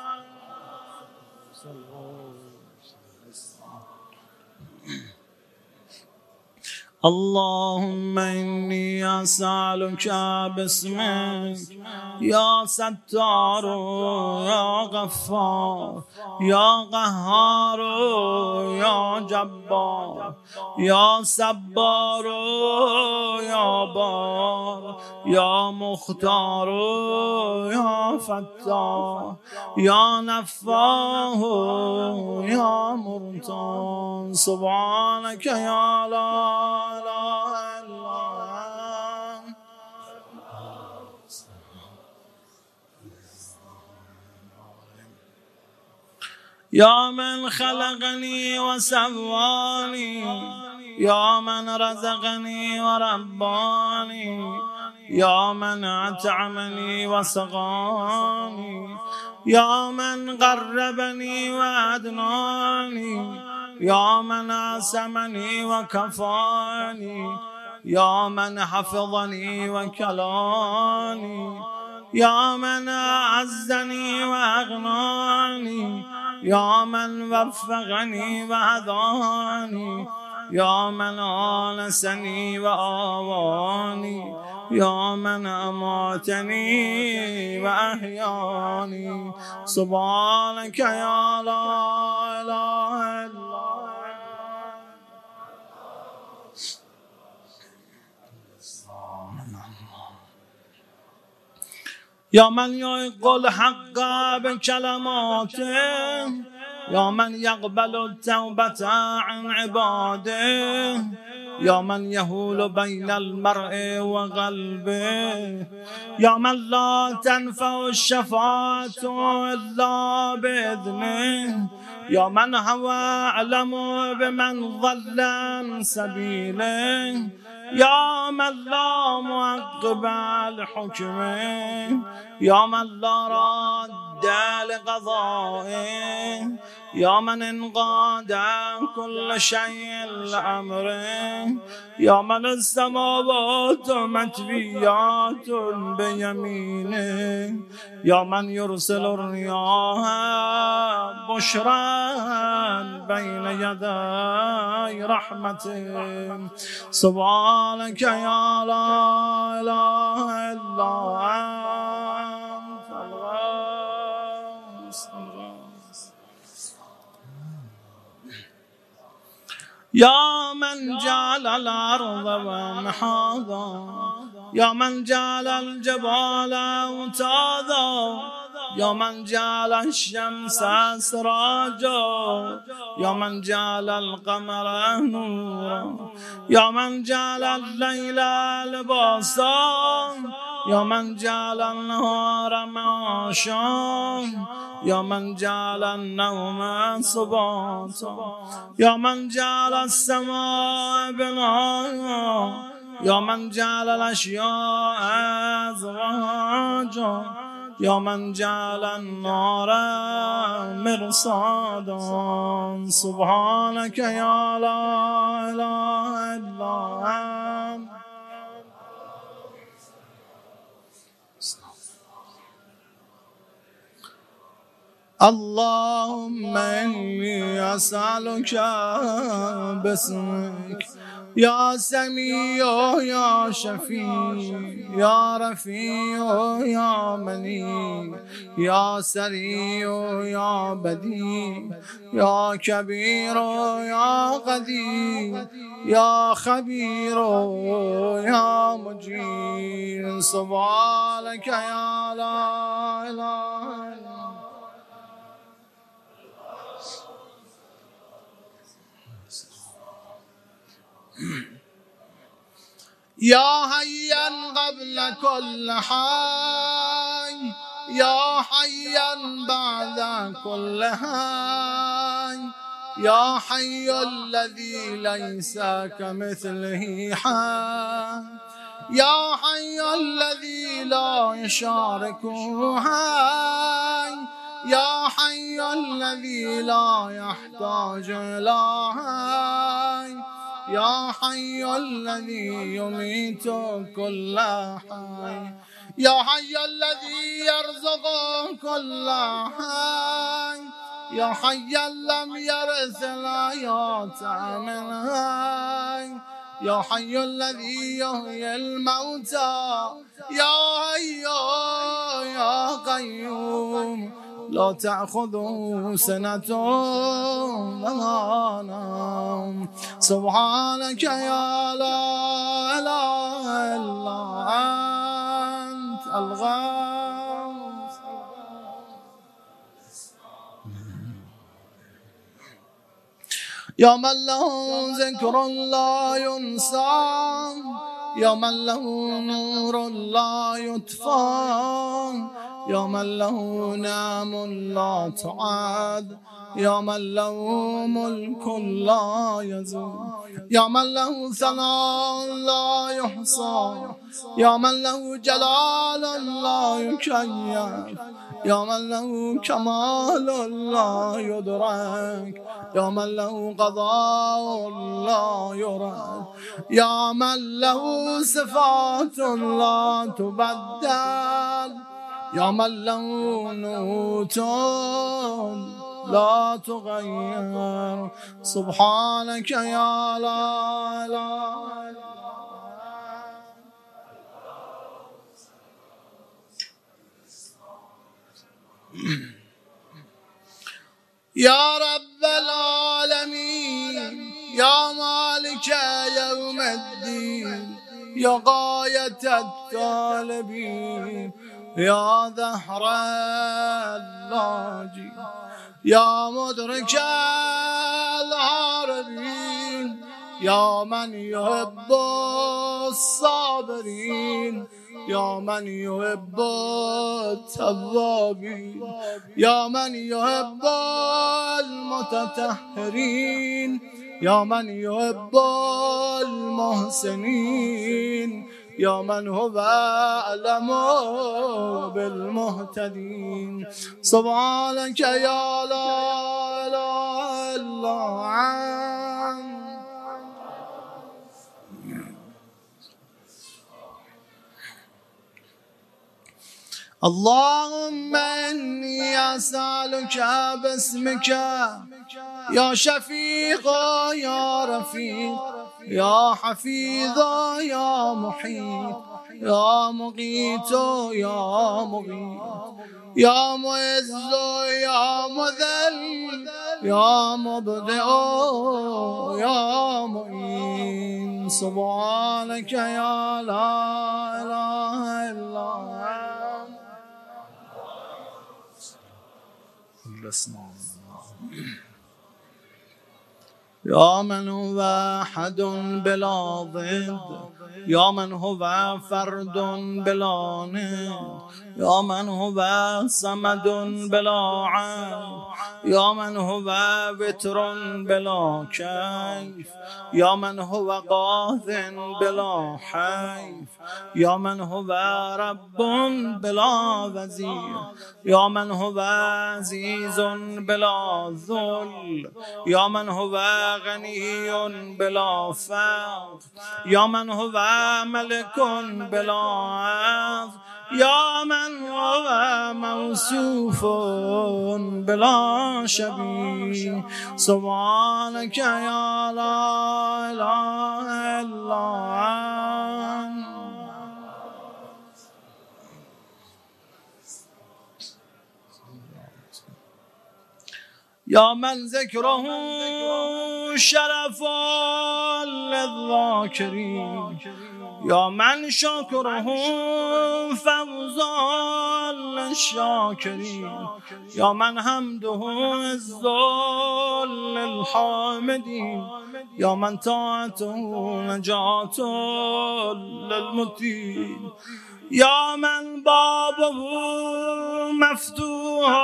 اللهم إني أسألك باسمك يا ستار يا غفار يا قهار يا جبار يا صبار يا بار يا مختار يا فتاح يا نفاه يا مرتان سبحانك يا لا إله إلا أنت يا من خلقني وسواني يا من رزقني ورباني يا من أطعمني وسقاني يا من قربني وأدناني يا من عصمني وكفاني يا من حفظني وكلاني يا من أعزني وأغناني يا من وفقني وهداني يا من آنسني وآواني يا من أماتني وأحياني سبحانك يا لا إله إلا يا من يحق الحق بكلماته يا من يقبل التوبة عن عباده يا من يهول بين المرء وقلبه يا من لا تنفع الشفاعة إلا بإذنه يا من هو أعلم بمن ضل عن سبيله يا من لا معقب لحكمه يا من لا راد لقضائه يا من انقاد كل شيء لأمره يا من السماوات مطويات بيمينه يا من يرسل الرياح بشرا بين يدي رحمته سبحانك يا لا إله إلا أنت الغوث يا من جعل الأرض وانحاضا يا من جعل الجبال أوتادا يا من جعل الشمس سراجا يا من جعل القمر نورا يا من جعل الليل لباسا يا من جعل النهار معاشا يا من جعل النوم سباتا يا من جعل السماء بناء يا من جعل الأشياء أزواجا يا من جعل النار مرصادا سبحانك يا لا إله إلا أنت اللهم إني أسألك باسمك يا سميع يا شفيع يا رفيع يا مني يا سريع يا بديع يا كبير يا قدير يا خبير يا مجير سبحانك يا لا إله إلا يا حيا قبل كل حي يا حيا بعد كل حي يا حي الذي ليس كمثله حي يا حي الذي لا يشاركه حي يا حي الذي لا يحتاج إلى حي يا حي الذي يميت كل حي يا حي الذي يرزق كل حي يا حي لم يرث الحياة من حي يا حي الذي يحيي الموتى يا حي يا قيوم لا تأخذه سنة ولا نوم سبحانك يا لا إله إلا أنت الغوث يا من له ذكر لا ينسى يا من له نور لا يطفى يا من له نعم لا تعاد يا من له ملك لا يزول يا من له ثناء لا يحصى يا من له جلال لا يكيف يا من له كمال لا يدرك يا من له قضاء لا يرد يا من له صفات لا تبدل يا من له نوت لا تغير سبحانك يا لا إله إلا يا رب العالمين يا مالك يوم الدين يا غاية الطالبين يا ذهر اللاجي يا مدرك العارفين يا من يحب الصابرين يا من يحب التوابين يا من يحب المتطهرين يا من يحب المحسنين يا من هو أعلم بالمهتدين سبحانك يا لا إله إلا أنت اللهم إني أسألك باسمك يا شفيق يا رفيق يا حفيظ يا محيط يا مغيث يا مغيث يا معز يا مذل يا مبدئ يا معين سبحانك يا لا إله إلا أنت يا من هو أحد بلا ضد يا من هو فرد بلا ند يا من هو صمد بلا عين يا من هو وتر بلا كيف يا من هو قاذ بلا حيف يا من هو رب بلا وزير يا من هو عزيز بلا ذل يا من هو غني بلا فقر يا من هو ملك بلا عز يا من هو موصوف بلا شبيه سبحانك يا لا إله إلا أنت يا من ذكره شرف للذاكرين يا من شكره فوز للشاكرين يا من حمده عز للحامدين يا من طاعته نجاة للمطيعين يا من بابه مفتوح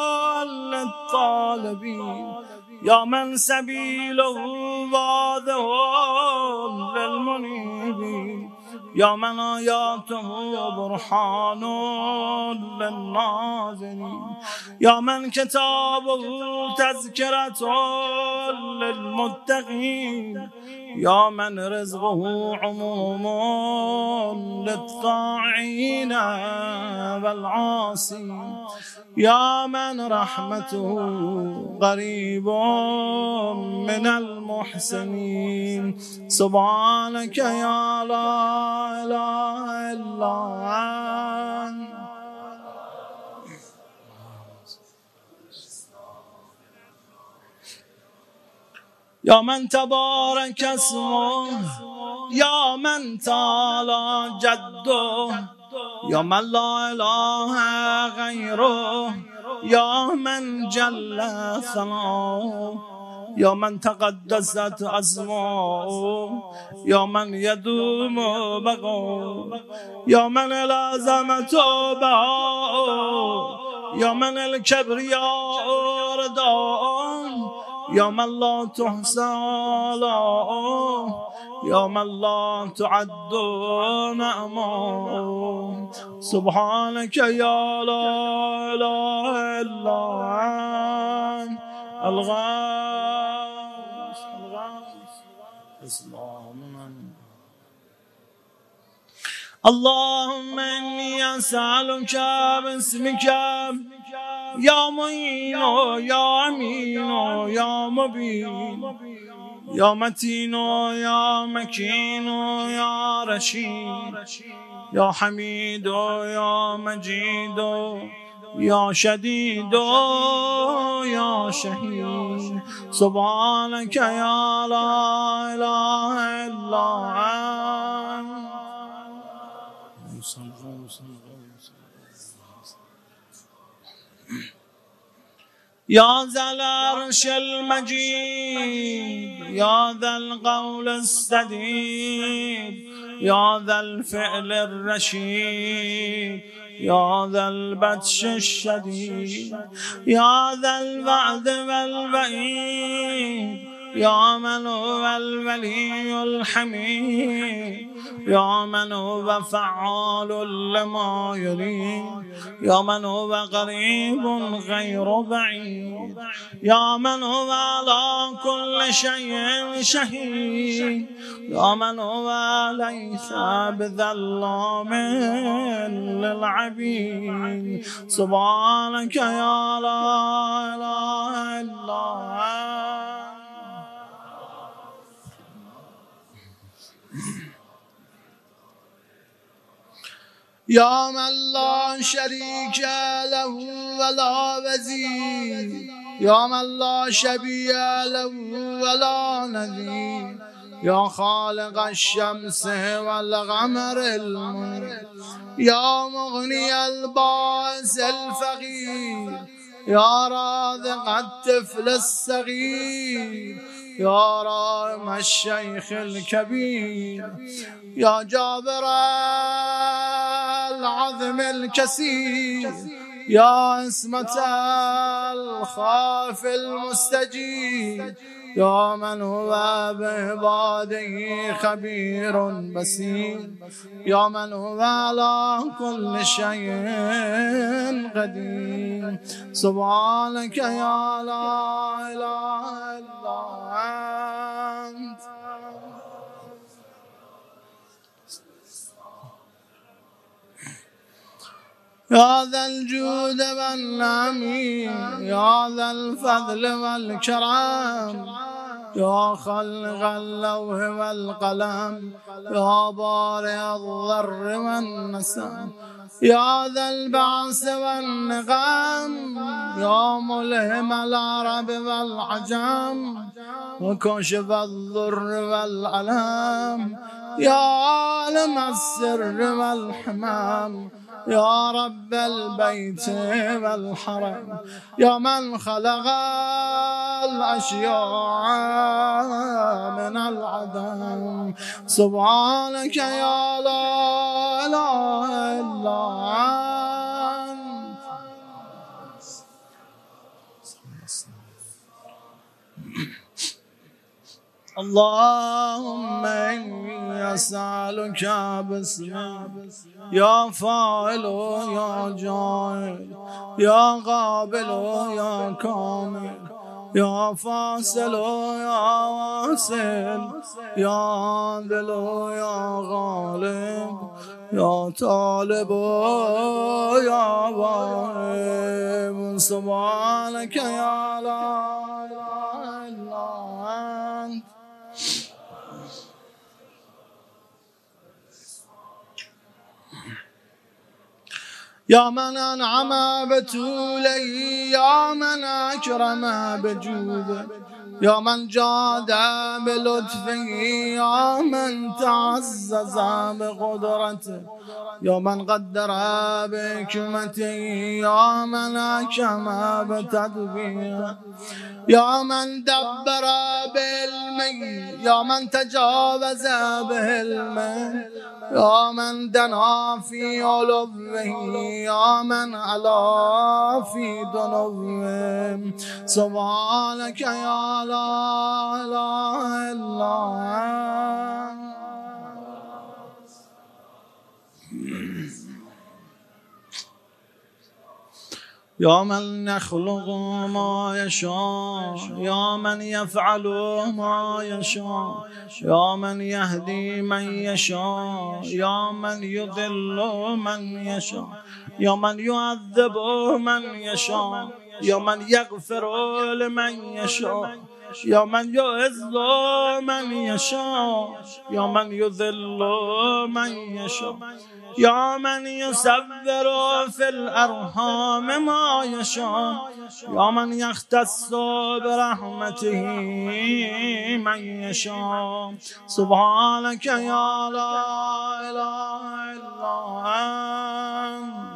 للطالبين يا من سبيله واضح للمنيبين يا من آياته برهان للناظرين يا من كتابه تذكرة للمتقين يا من رزقه عموم للطاعين والعاصين يا من رحمته قريب من المحسنين سبحانك يا لا إله إلا أنت يا من تبارك اسمه يا من تعالى جده يا من لا إله غيره يا من جل ثناؤه يا من تقدست أسماؤه يا من يدوم بقاؤه يا من العظمة بهاؤه يا من الكبرياء رداؤه يا من لا تحصى آلاؤه يا من لا تعد نعماؤه سبحانك يا لا إله إلا أنت الغوث الغوث اللهم إني أسألك باسمك يا معين يا أمين يا مبين يا متين يا مكين يا رشيد يا حميد يا مجيد يا شديد يا شهيد سبحانك يا لا إله إلا أنت يا ذا العرش المجيد يا ذا القول السديد يا ذا الفعل الرشيد يا ذا البطش الشديد يا ذا الوعد والوعيد يا من هو الولي الحميد يا من هو فعال لما يريد يا من هو قريب غير بعيد يا من هو على كل شيء شهيد يا من هو ليس بظلام للعبيد سبحانك يا لا إله إلا أنت يا من لا شريك له ولا وزير يا من لا شبيه له ولا نذير يا خالق الشمس والقمر المنير يا مغني البائس الفقير يا رازق الطفل الصغير يا رائم الشيخ الكبير يا جابر العظم الكثير يا عصمة الخاف المستجيب يا من هو بعباده خبير بصير يا من هو على كل شيء قدير سبحانك يا لا إله إلا أنت يا ذا الجود والنعم يا ذا الفضل والكرم يا خلق اللوح والقلم يا بارئ الضر والنسم يا ذا البعث والنقم يا ملهم العرب والعجم وكشف الضر والألم يا عالم السر والحمام يا رب البيت والحرم يا من خلق الأشياء من العدم سبحانك يا لا إله إلا أنت. اللهم إني أسألك باسمك يا فاعل يا جاعل يا قابل يا كامل يا فاصل يا واصل يا عادل يا غالب يا طالب يا واهب سبحانك يا لا إله إلا أنت. يا من أنعم بطولي يا من أكرم بجوده يا من جاد بلطفه يا من تعزز بقدرته يا من قدر بحكمته يا من حكم بتدبيره يا من دبر بعلمه يا من تجاوز بعلمه يا من دنا في علوه يا من علا في دنوه سبحانك يا لا إله إلا أنت. يا من يخلق ما يشاء يا من يفعل ما يشاء يا من يهدي من يشاء يا من يضل من يشاء يا من يعذب من يشاء يا من يغفر لمن يشاء يا من يعز من يشاء يا من يذل من يشاء يا من يصبر في الأرحام ما يشاء يا من يختص برحمته من يشاء سبحانك يا لا إله إلا أنت.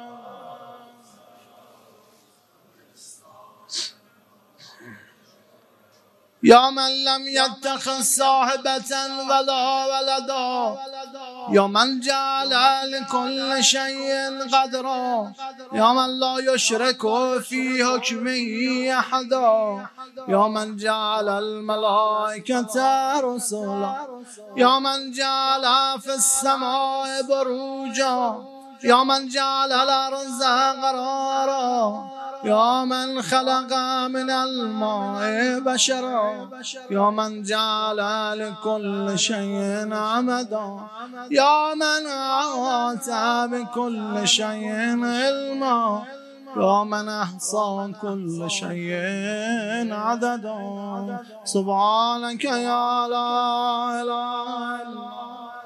يا من لم يتخذ صاحبة ولا ولدا يا من جعل لكل شيء قدرا يا من لا يشرك في حكمه أحدا يا من جعل الملائكة رسلا يا من جعل في السماء بروجا يا من جعل الأرض قرارا يا من خلق من الماء بشرا يا من جعل لكل شيء عمدا يا من أحاط بكل شيء علما يا من أحصى كل شيء عددا سبحانك يا لا إله إلا أنت.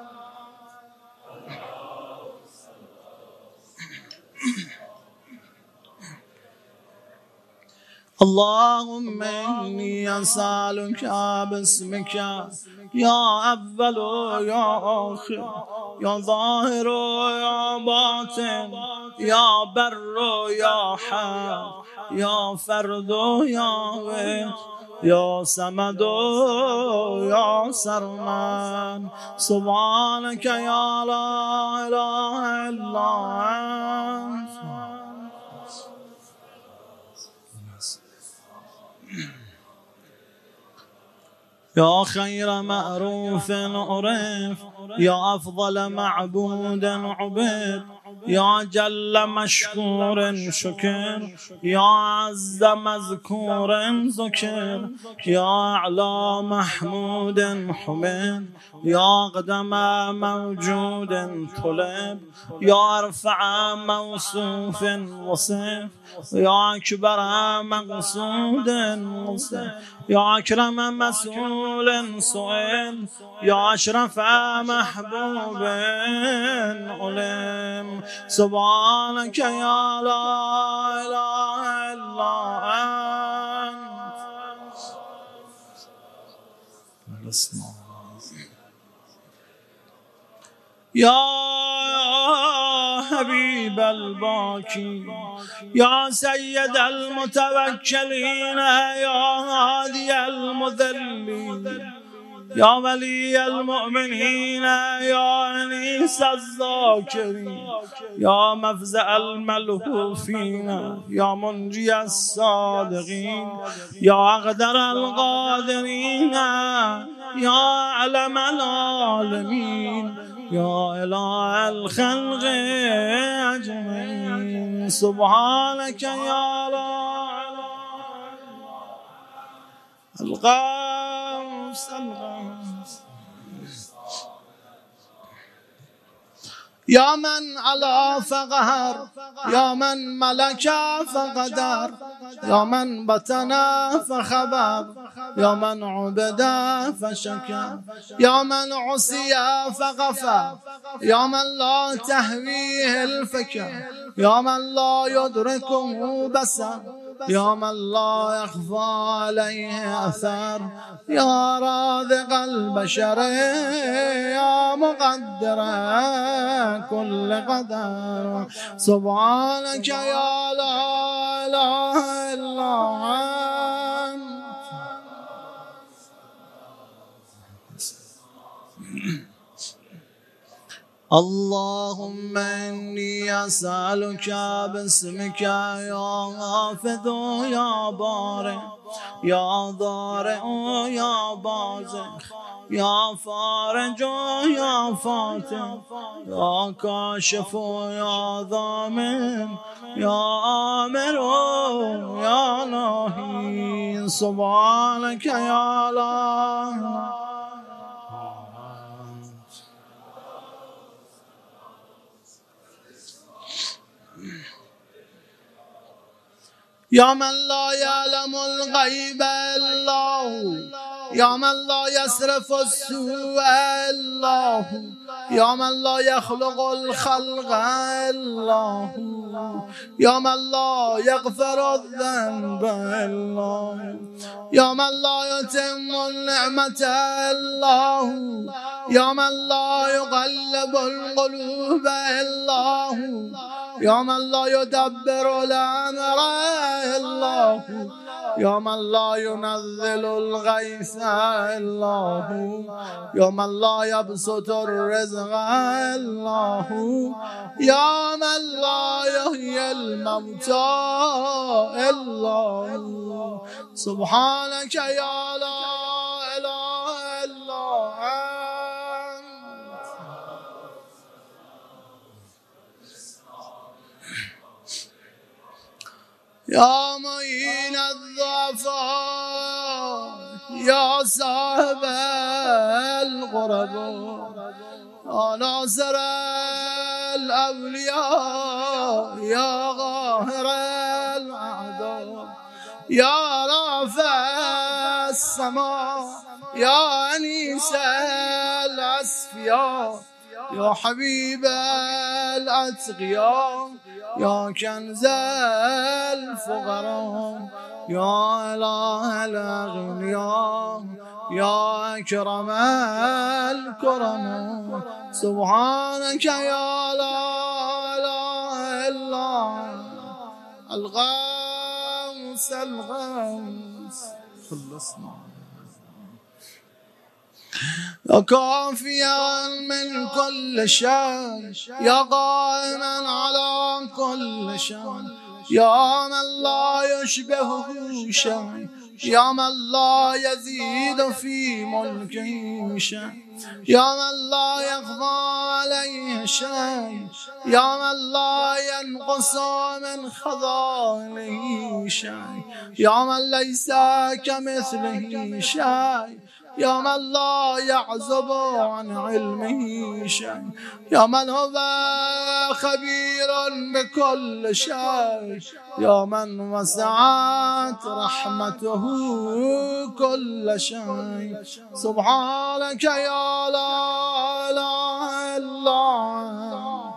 اللهم إني أسألك باسمك يا أول يا آخر يا ظاهر يا باطن يا بر يا حق يا فرد يا وحد يا صمد يا سرمد سبحانك يا لا إله إلا أنت. يا خير معروف عرف يا أفضل معبود عبد يا جل مشكور شكر يا عز مذكور ذكر يا أعلى محمود حمد يا قدم موجود طلب يا أرفع موصوف وصف يا أكبر مقصود وصف يا أكرم مسؤول سئل يا أشرف محبوب علم سبحانك يا لا إله إلا أنت يا حبيب الباكي يا سيد المتوكلين يا هادي المذلين يا ولي المؤمنين يا أنيس الذاكرين يا مفزع الملهوفين يا منجي الصادقين يا أقدر القادرين يا علم العالمين يا إله الخلق أجمعين سبحانك يا لا الغوث الغوث يا من علا فقهر يا من ملك فقدر يا من بطن فخبر يا من عبد فشكر يا من عصي فغفر يا من لا تهويه الفكر يا من لا يدركه بصر يا من لا يخفى عليه أثر يا رازق البشر يا مقدر كل قدر سبحانك يا لا إله إلا أنت اللهم إني أسألك باسمك يا حافظ يا بارئ يا ضارع يا بازخ يا فارج يا فاتح يا كاشف يا ضامن يا آمر يا ناهي سبحانك يا لا يا من لا يعلم الغيب إلا هو يا من لا يصرف السوء إلا هو يا من لا يخلق الخلق إلا هو يا من لا يغفر الذنب إلا هو يا من لا يتم النعمة إلا هو يا من لا يقلب القلوب إلا هو يا من لا يدبر الأمر إلا هو يا من لا ينزل الغيث إلا هو يا من لا يبسط الرزق إلا هو يا من لا يحيي الموتى إلا هو سبحانك يا لا إله إلا أنت يا معين الضعفاء يا صاحب الغرب يا ناصر الأولياء يا غاهر الأعداء يا رافع السماء يا أنيس الأصفياء يا حبيب الأتقياء يا كنز الفقراء يا إله الأغنياء يا أكرم الكرماء سبحانك يا لا إله إلا الغوث الغوث خلصنا يا كافيا من كل شيء يا قائما على كل شيء يا من لا يشبهه شيء يا من لا يزيد في ملكه شيء يا من لا يخفى عليه شيء يا من لا ينقص من خزائنه شيء يا من ليس كمثله شيء يا من لا يعزب عن علمه شيء يا من هو خبير بكل شيء يا من وسعت رحمته كل شيء سبحانك يا لا إله إلا أنت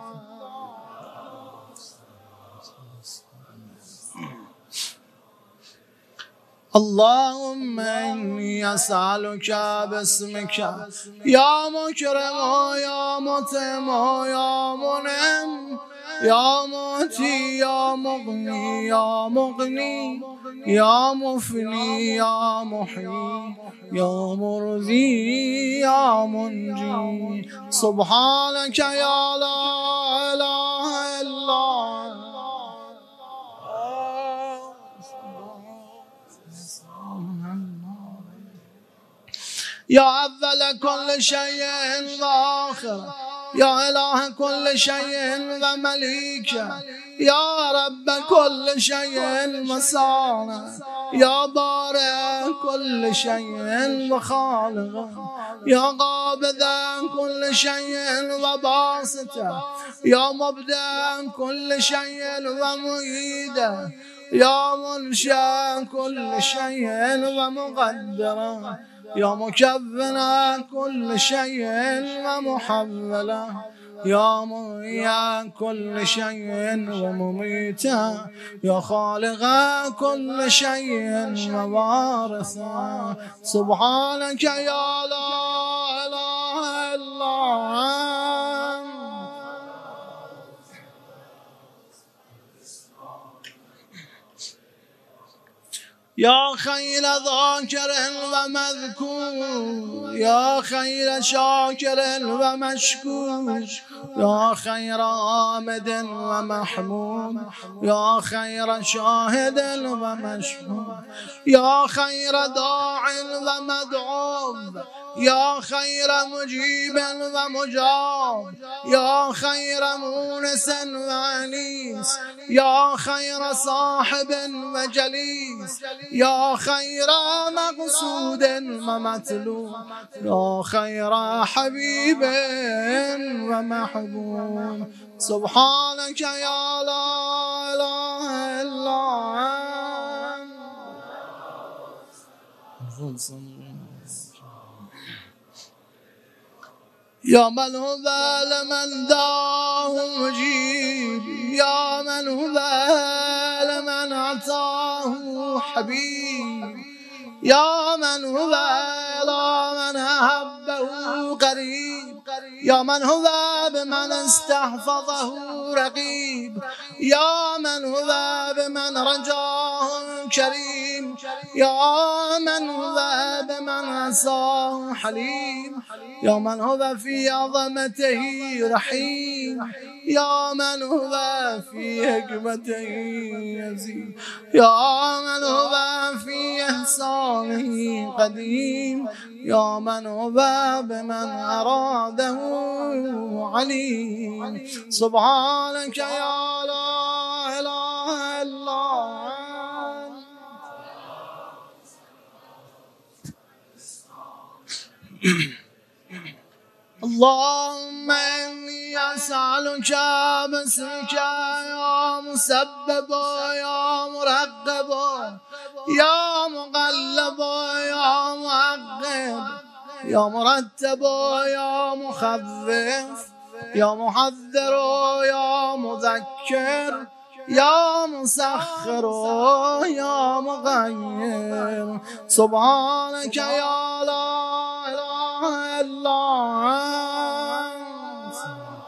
اللهم إني أسألك باسمك يا مكرم يا مطعم يا منعم يا موتي يا مغني يا مغني يا مفني يا محيي يا مرضي يا منجي سبحانك يا لا إله إلا أنت يا أول كل شيء وآخر يا إله كل شيء ومليك يا رب كل شيء وصانع يا بارئ كل شيء وخالق يا قابض كل شيء وباسط يا مبدأ كل شيء ومعيد يا منشأ كل شيء ومقدر يا مكبنا كل شيء ومحولا يا محيي كل شيء ومميتا يا خالق كل شيء ووارثا سبحانك يا لا إله إلا أنت يا خير ذاكر ومذكور يا خير شاكر ومشكور يا خير عامد ومحمود يا خير شاهد ومشهود يا خير داع ومدعو يا خير مجيب ومجاب يا خير مونس وانيس يا خير صاحب وجليس يا خير مقصود ومطلوب يا خير حبيب ومحبوب سبحانك يا لا إله إلا أنت يا من هو لمن دعاه مجيب يا من هو لمن أعطاه حبيب يا من هو لمن أحبه قريب يا من هو بمن استحفظه رقيب يا من هو بمن رجاه كريم يا من هو بمن عصاه حليم يا من هو في عظمته رحيم يا من هو في حكمته يزيد يا من هو في إحسانه قديم يا من هو بمن أراده عليم سبحانك يا لا إله إلا أنت اللهم إني أسألك باسمك يا مسبب يا مرقب يا مقلب يا معقب يا مرتب يا مخفف يا محذر يا مذكر يا مسخر يا مغير سبحانك يا لا إله إلا أنت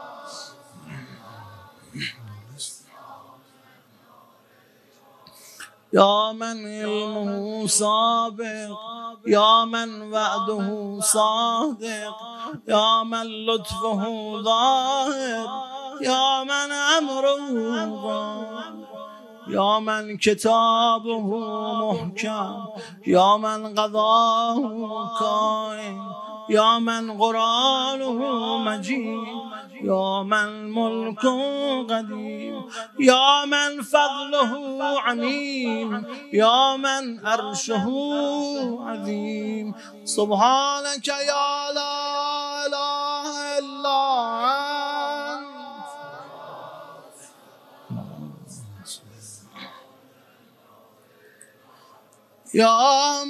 يا من علمه سابق يا من وعده صادق يا من لطفه ظاهر يا من أمره ظاهر يا من كتابه محكم، يا من قضاه كائن، يا من قرآنه مجيد، يا من ملك قديم، يا من فضله عميم، يا من عرشه عظيم. سبحانك يا لا إله إلا أنت. يا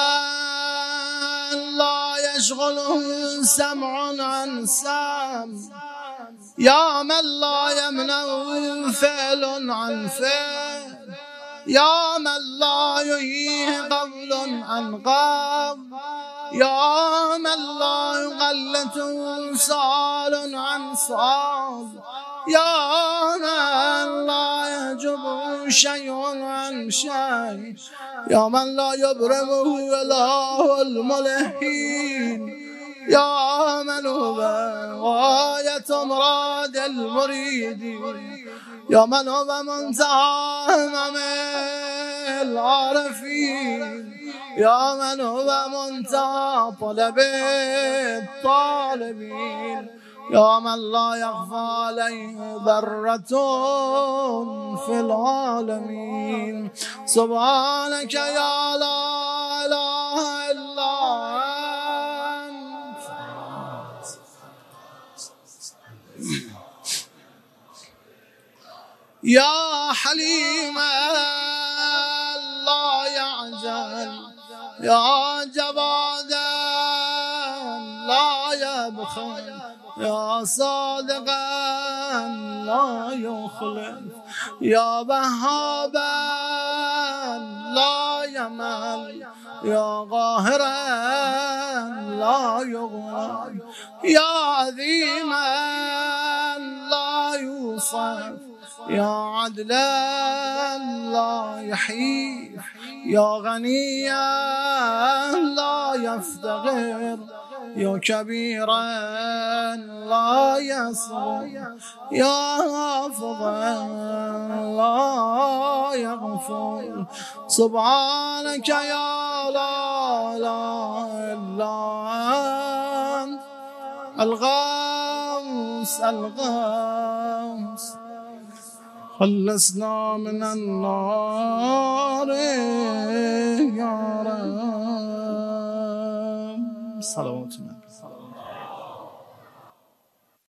من لا يشغله سمع عن سمع، يا من لا يمنع فعل عن فعل، يا من لا يحيي قبل عن قبل، يا من لا يغلط سال عن سال، يا من لا يجب شيء عن شيء، يا من لا يبرمه إله الملحين، يا من هو غاية مراد المريد، يا من هو منتهى همم العارفين، يا من هو منتهى طلب الطالبين، يا من لا يخفى عليه ذرة في العالمين. سبحانك يا لا إله إلا أنت. يا حليما لا يعجل، يا جوادا لا يبخل، يا صادقا لا يخلف، يا وهابا لا يمل، يا قاهرا لا يغلب، يا عظيما لا يوصف، يا عدلا لا يحيف، يا غنيا لا يفتقر، يا كبيرا لا يصغر، يا حافظا لا يغفر. سبحانك يا لا إله إلا أنت. الغوث الغوث خلصنا من النار يا رب. صلوات